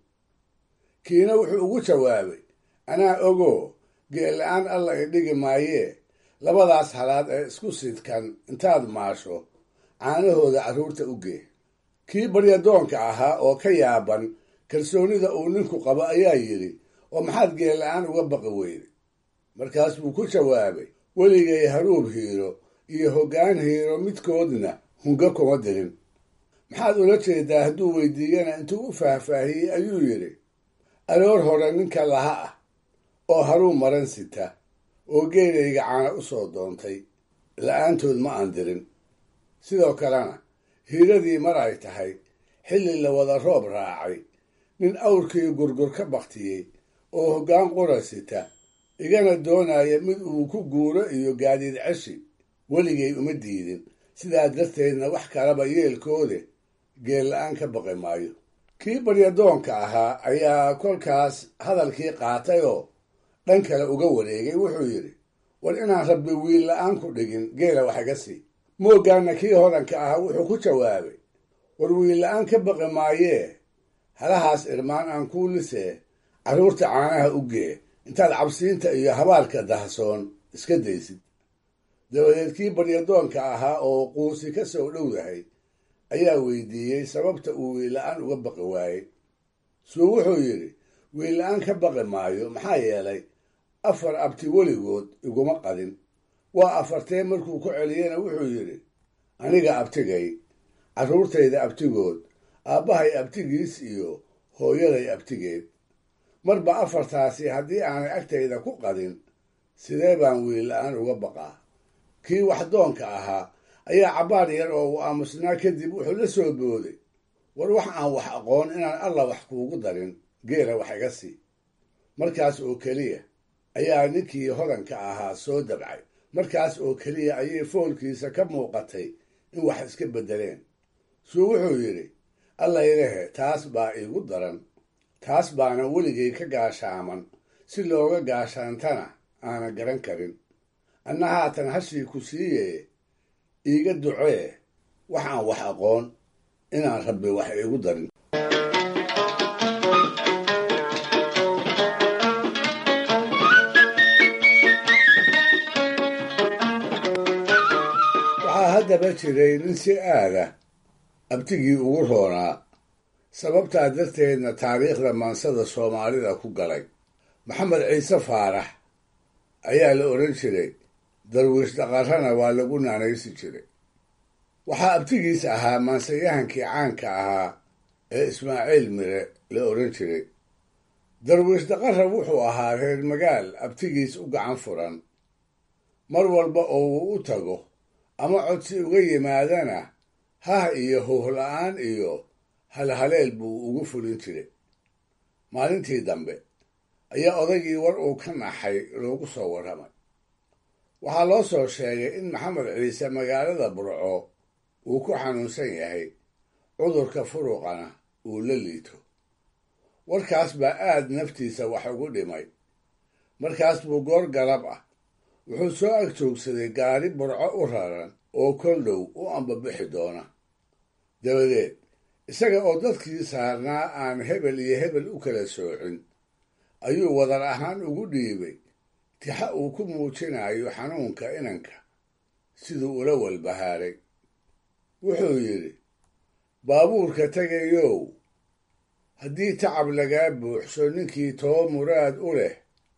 kiina wuxuu ugu jawaabay anaa ogoo geel la-aan alla i dhigi maayee labadaas halaad ee isku sidkan intaad maasho caanahooda carruurta u gee kii baryadoonka ahaa oo ka yaaban kalsoonida uu ninku qabo ayaa yidhi oo maxaad geel la-aan uga baqi weyday markaas buu ku jawaabay weligay haruub hiiro iyo hoggaan hiiro midkoodna hunga kuma dirin maxaad ula jeedaa hadduu weydiiyana intuu u faahfaahiyey ayuu yidhi aroor hore ninka laha ah oo haruub maran sita oo geelayga caana u soo doontay la-aantood ma aan dirin sidoo kalena hiiradii mar ay tahay xilli la wada roob raacay nin awrkii gurgur ka baktiyey oo hoggaan qura sita igana doonaya mid uu ku guuro iyo gaadiid ceshi weligay uma diidin sidaa darteedna wax kalaba yeelkoode geel la-aan ka baqi maayo kii baryadoonka ahaa ayaa kolkaas hadalkii qaatay oo dhan kale uga wareegay wuxuu yidhi war inaan rabbi wiil la-aan ku dhigin geela wax iga sii mooggaanna kii hodanka ahaa wuxuu ku jawaabay war wiil la-aan ka baqi maayee halahaas irmaan aan kuu lisee carruurta caanaha u gee intaad cabsiinta iyo habaalka dahsoon iska daysid dabadeed kii baryadoonka ahaa oo quusi ka soo dhowdahay ayaa weydiiyey sababta uu wiil la-aan uga baqi waayey suu wuxuu yidhi wiil la-aan ka baqi maayo maxaa yeelay 4 abti weligood iguma qadin waa 4tee markuu ku celiyena wuxuu yidhi aniga abtigay carruurtayda abtigood aabbahay abtigiis iyo hooyaday abtigeed marba 4taasi haddii aanay agtayda ku qadin sidee baan wiil la-aan uga baqaa kii waxdoonka ahaa ayaa cabbaar yar oo uu aamusnaa kadib wuxuu la soo booday war wax aan wax aqoon inaan alla wax kuugu darin geela wax iga sii markaas oo keliya ayaa ninkii hodanka ahaa soo dabcay markaas oo keliya ayay foolkiisa ka muuqatay in wax iska beddeleen suu wuxuu yidhi alla ilahe taas baa iigu daran taas baana weligay ka gaashaaman si looga gaashaantana aanan garan karin anna haatan hashii ku siiyee iiga ducee waxaan wax aqoon inaan rabbi wax iigu darin waxaa haddaba jiray nin si aada abtigii ugu roonaa sababtaa darteedna taariikhda maansada soomaalida ku galay maxamed ciise faarax ayaa la odhan jiray darwiish dhaqarrana waa lagu naanaysi jiray waxaa abtigiis ahaa maansayahankii caanka ahaa ee ismaaciil mire la odhan jiray darwiish dhaqarra wuxuu ahaa reer magaal abtigiis u gacan furan mar walba oo uu u tago ama codsi uga yimaadana hah iyo hoohla-aan iyo halhaleel buu ugu fulin jiray maalintii dambe ayaa odaygii war uu ka naxay loogu soo warramay waxaa loo soo sheegay in maxamed ciise magaalada burco uu ku xanuunsan yahay cudurka furuqana uu la liito warkaas baa aad naftiisa wax ugu dhimay markaas buu goor galab ah wuxuu soo ag joogsaday gaari burco u raran oo kol dhow u ambabixi doona dabadeed isaga oo dadkii saarnaa aan hebel iyo hebel u kala soocin ayuu wadar ahaan ugu dhiibay tixa uu ku muujinayo xanuunka inanka siduu ula walbahaaray wuxuu yidhi baabuurka tegayow haddii tacab lagaa buuxso ninkii too muraad u leh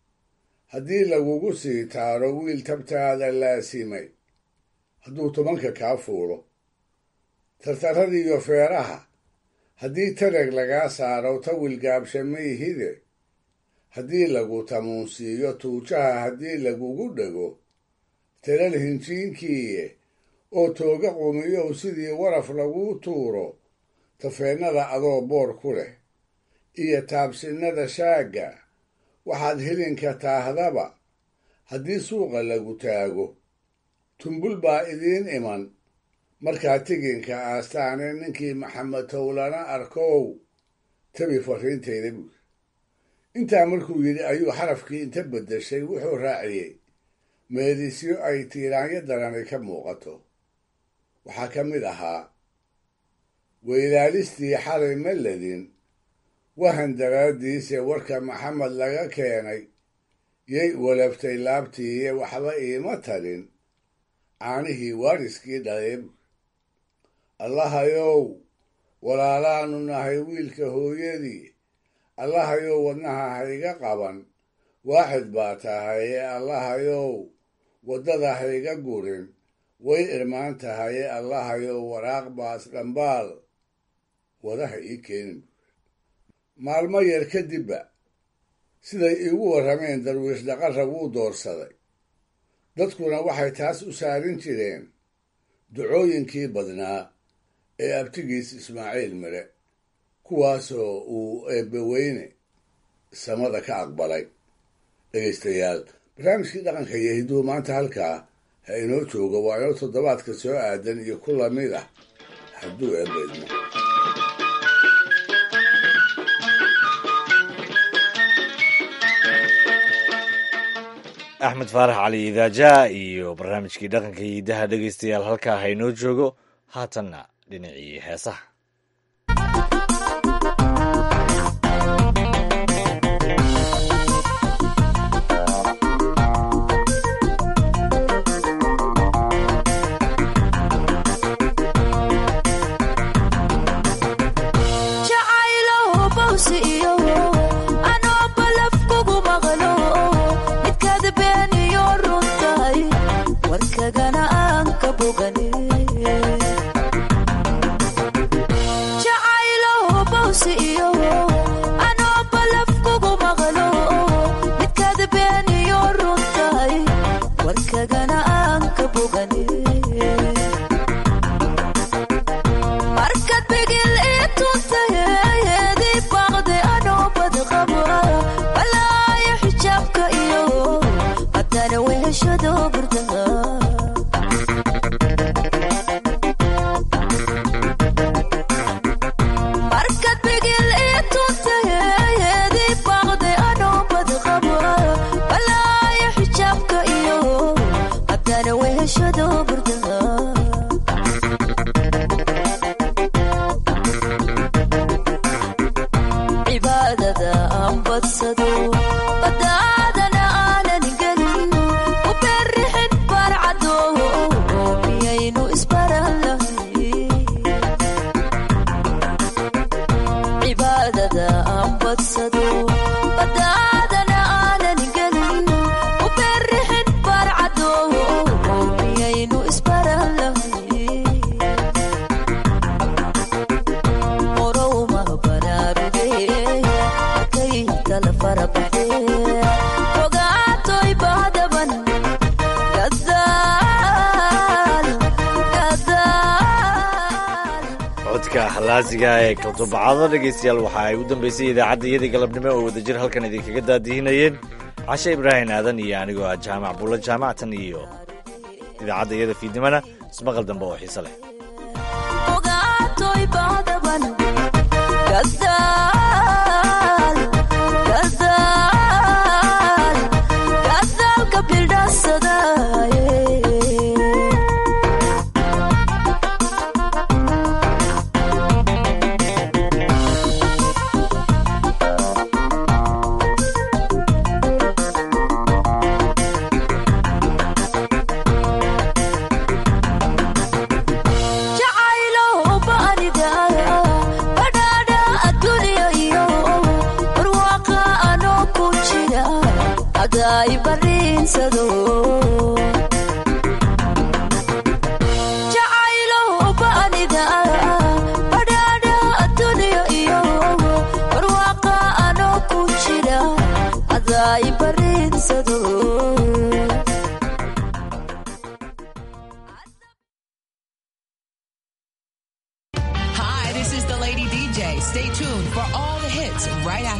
haddii lagugu sii taaro wiil tabtaada laasimay hadduu 10 kaa fuulo tartarradiiyo feeraha haddii tareg lagaa saaro tawil gaabshamayhide haddii lagu tamuunsiiyo tuujaha haddii lagugu dhego talal hinjiinkiiye oo tooga qumiyow sidii waraf laguu tuuro tafeennada adoo boor ku leh iyo taabsinnada shaagga waxaad hilinka taahdaba haddii suuqa lagu taago tumbul baa idiin iman markaa tiginka aastaane ninkii maxamed towlana arkow tabi farriintayda buuri intaa markuu yidhi ayuu xarafkii inta beddeshay wuxuu raaciyey meedisyo ay tiiraanyo darani ka muuqato waxaa ka mid ahaa weylaalistii xalay ma ledin wahan daraaddiise warka maxamed laga keenay yay walaftay laabtiiye waxba iima talin caanihii waariskii dhaleeb allahayow walaalaannu nahay wiilka hooyadii allahayow wadnaha hayga qaban waaxid baa tahaye allahayow waddada hayga gurin way irmaan tahaye allahayow waraaq baas dhambaal wadaha ii keenin maalmo yar kadibba siday iigu warrameen darwiish dhaqarra wuu doorsaday dadkuna waxay taas u saarin jireen ducooyinkii badnaa ee abtigiis ismaaciil mire kuwaasoo uu eebbaweyne samada ka aqbalay dhegaystayaal barnaamijkii dhaqanka iyo hidduu maanta halkaa ha inoo jooga waa inoo toddobaadka soo aadan iyo ku lamid ah hadduu eebbaydmo axmed faarax cali idaaja iyo barnaamijkii dhaqanka iyo hiddaha dhegaystayaal halkaa ha inoo joogo haatanna dhinacii heesaha halaasiga ee kaltubacada dhegaystayaal waxa ay u dambaysay idaacadda iyadii galabnimo oo wadajir halkan idinkaga daadihinayeen cashe ibraahim aadan iyo anigoo ah jaamac buulla jaamactan iyo idaacadda iyada fiidnimana ismaqal dambe oo xiise leh I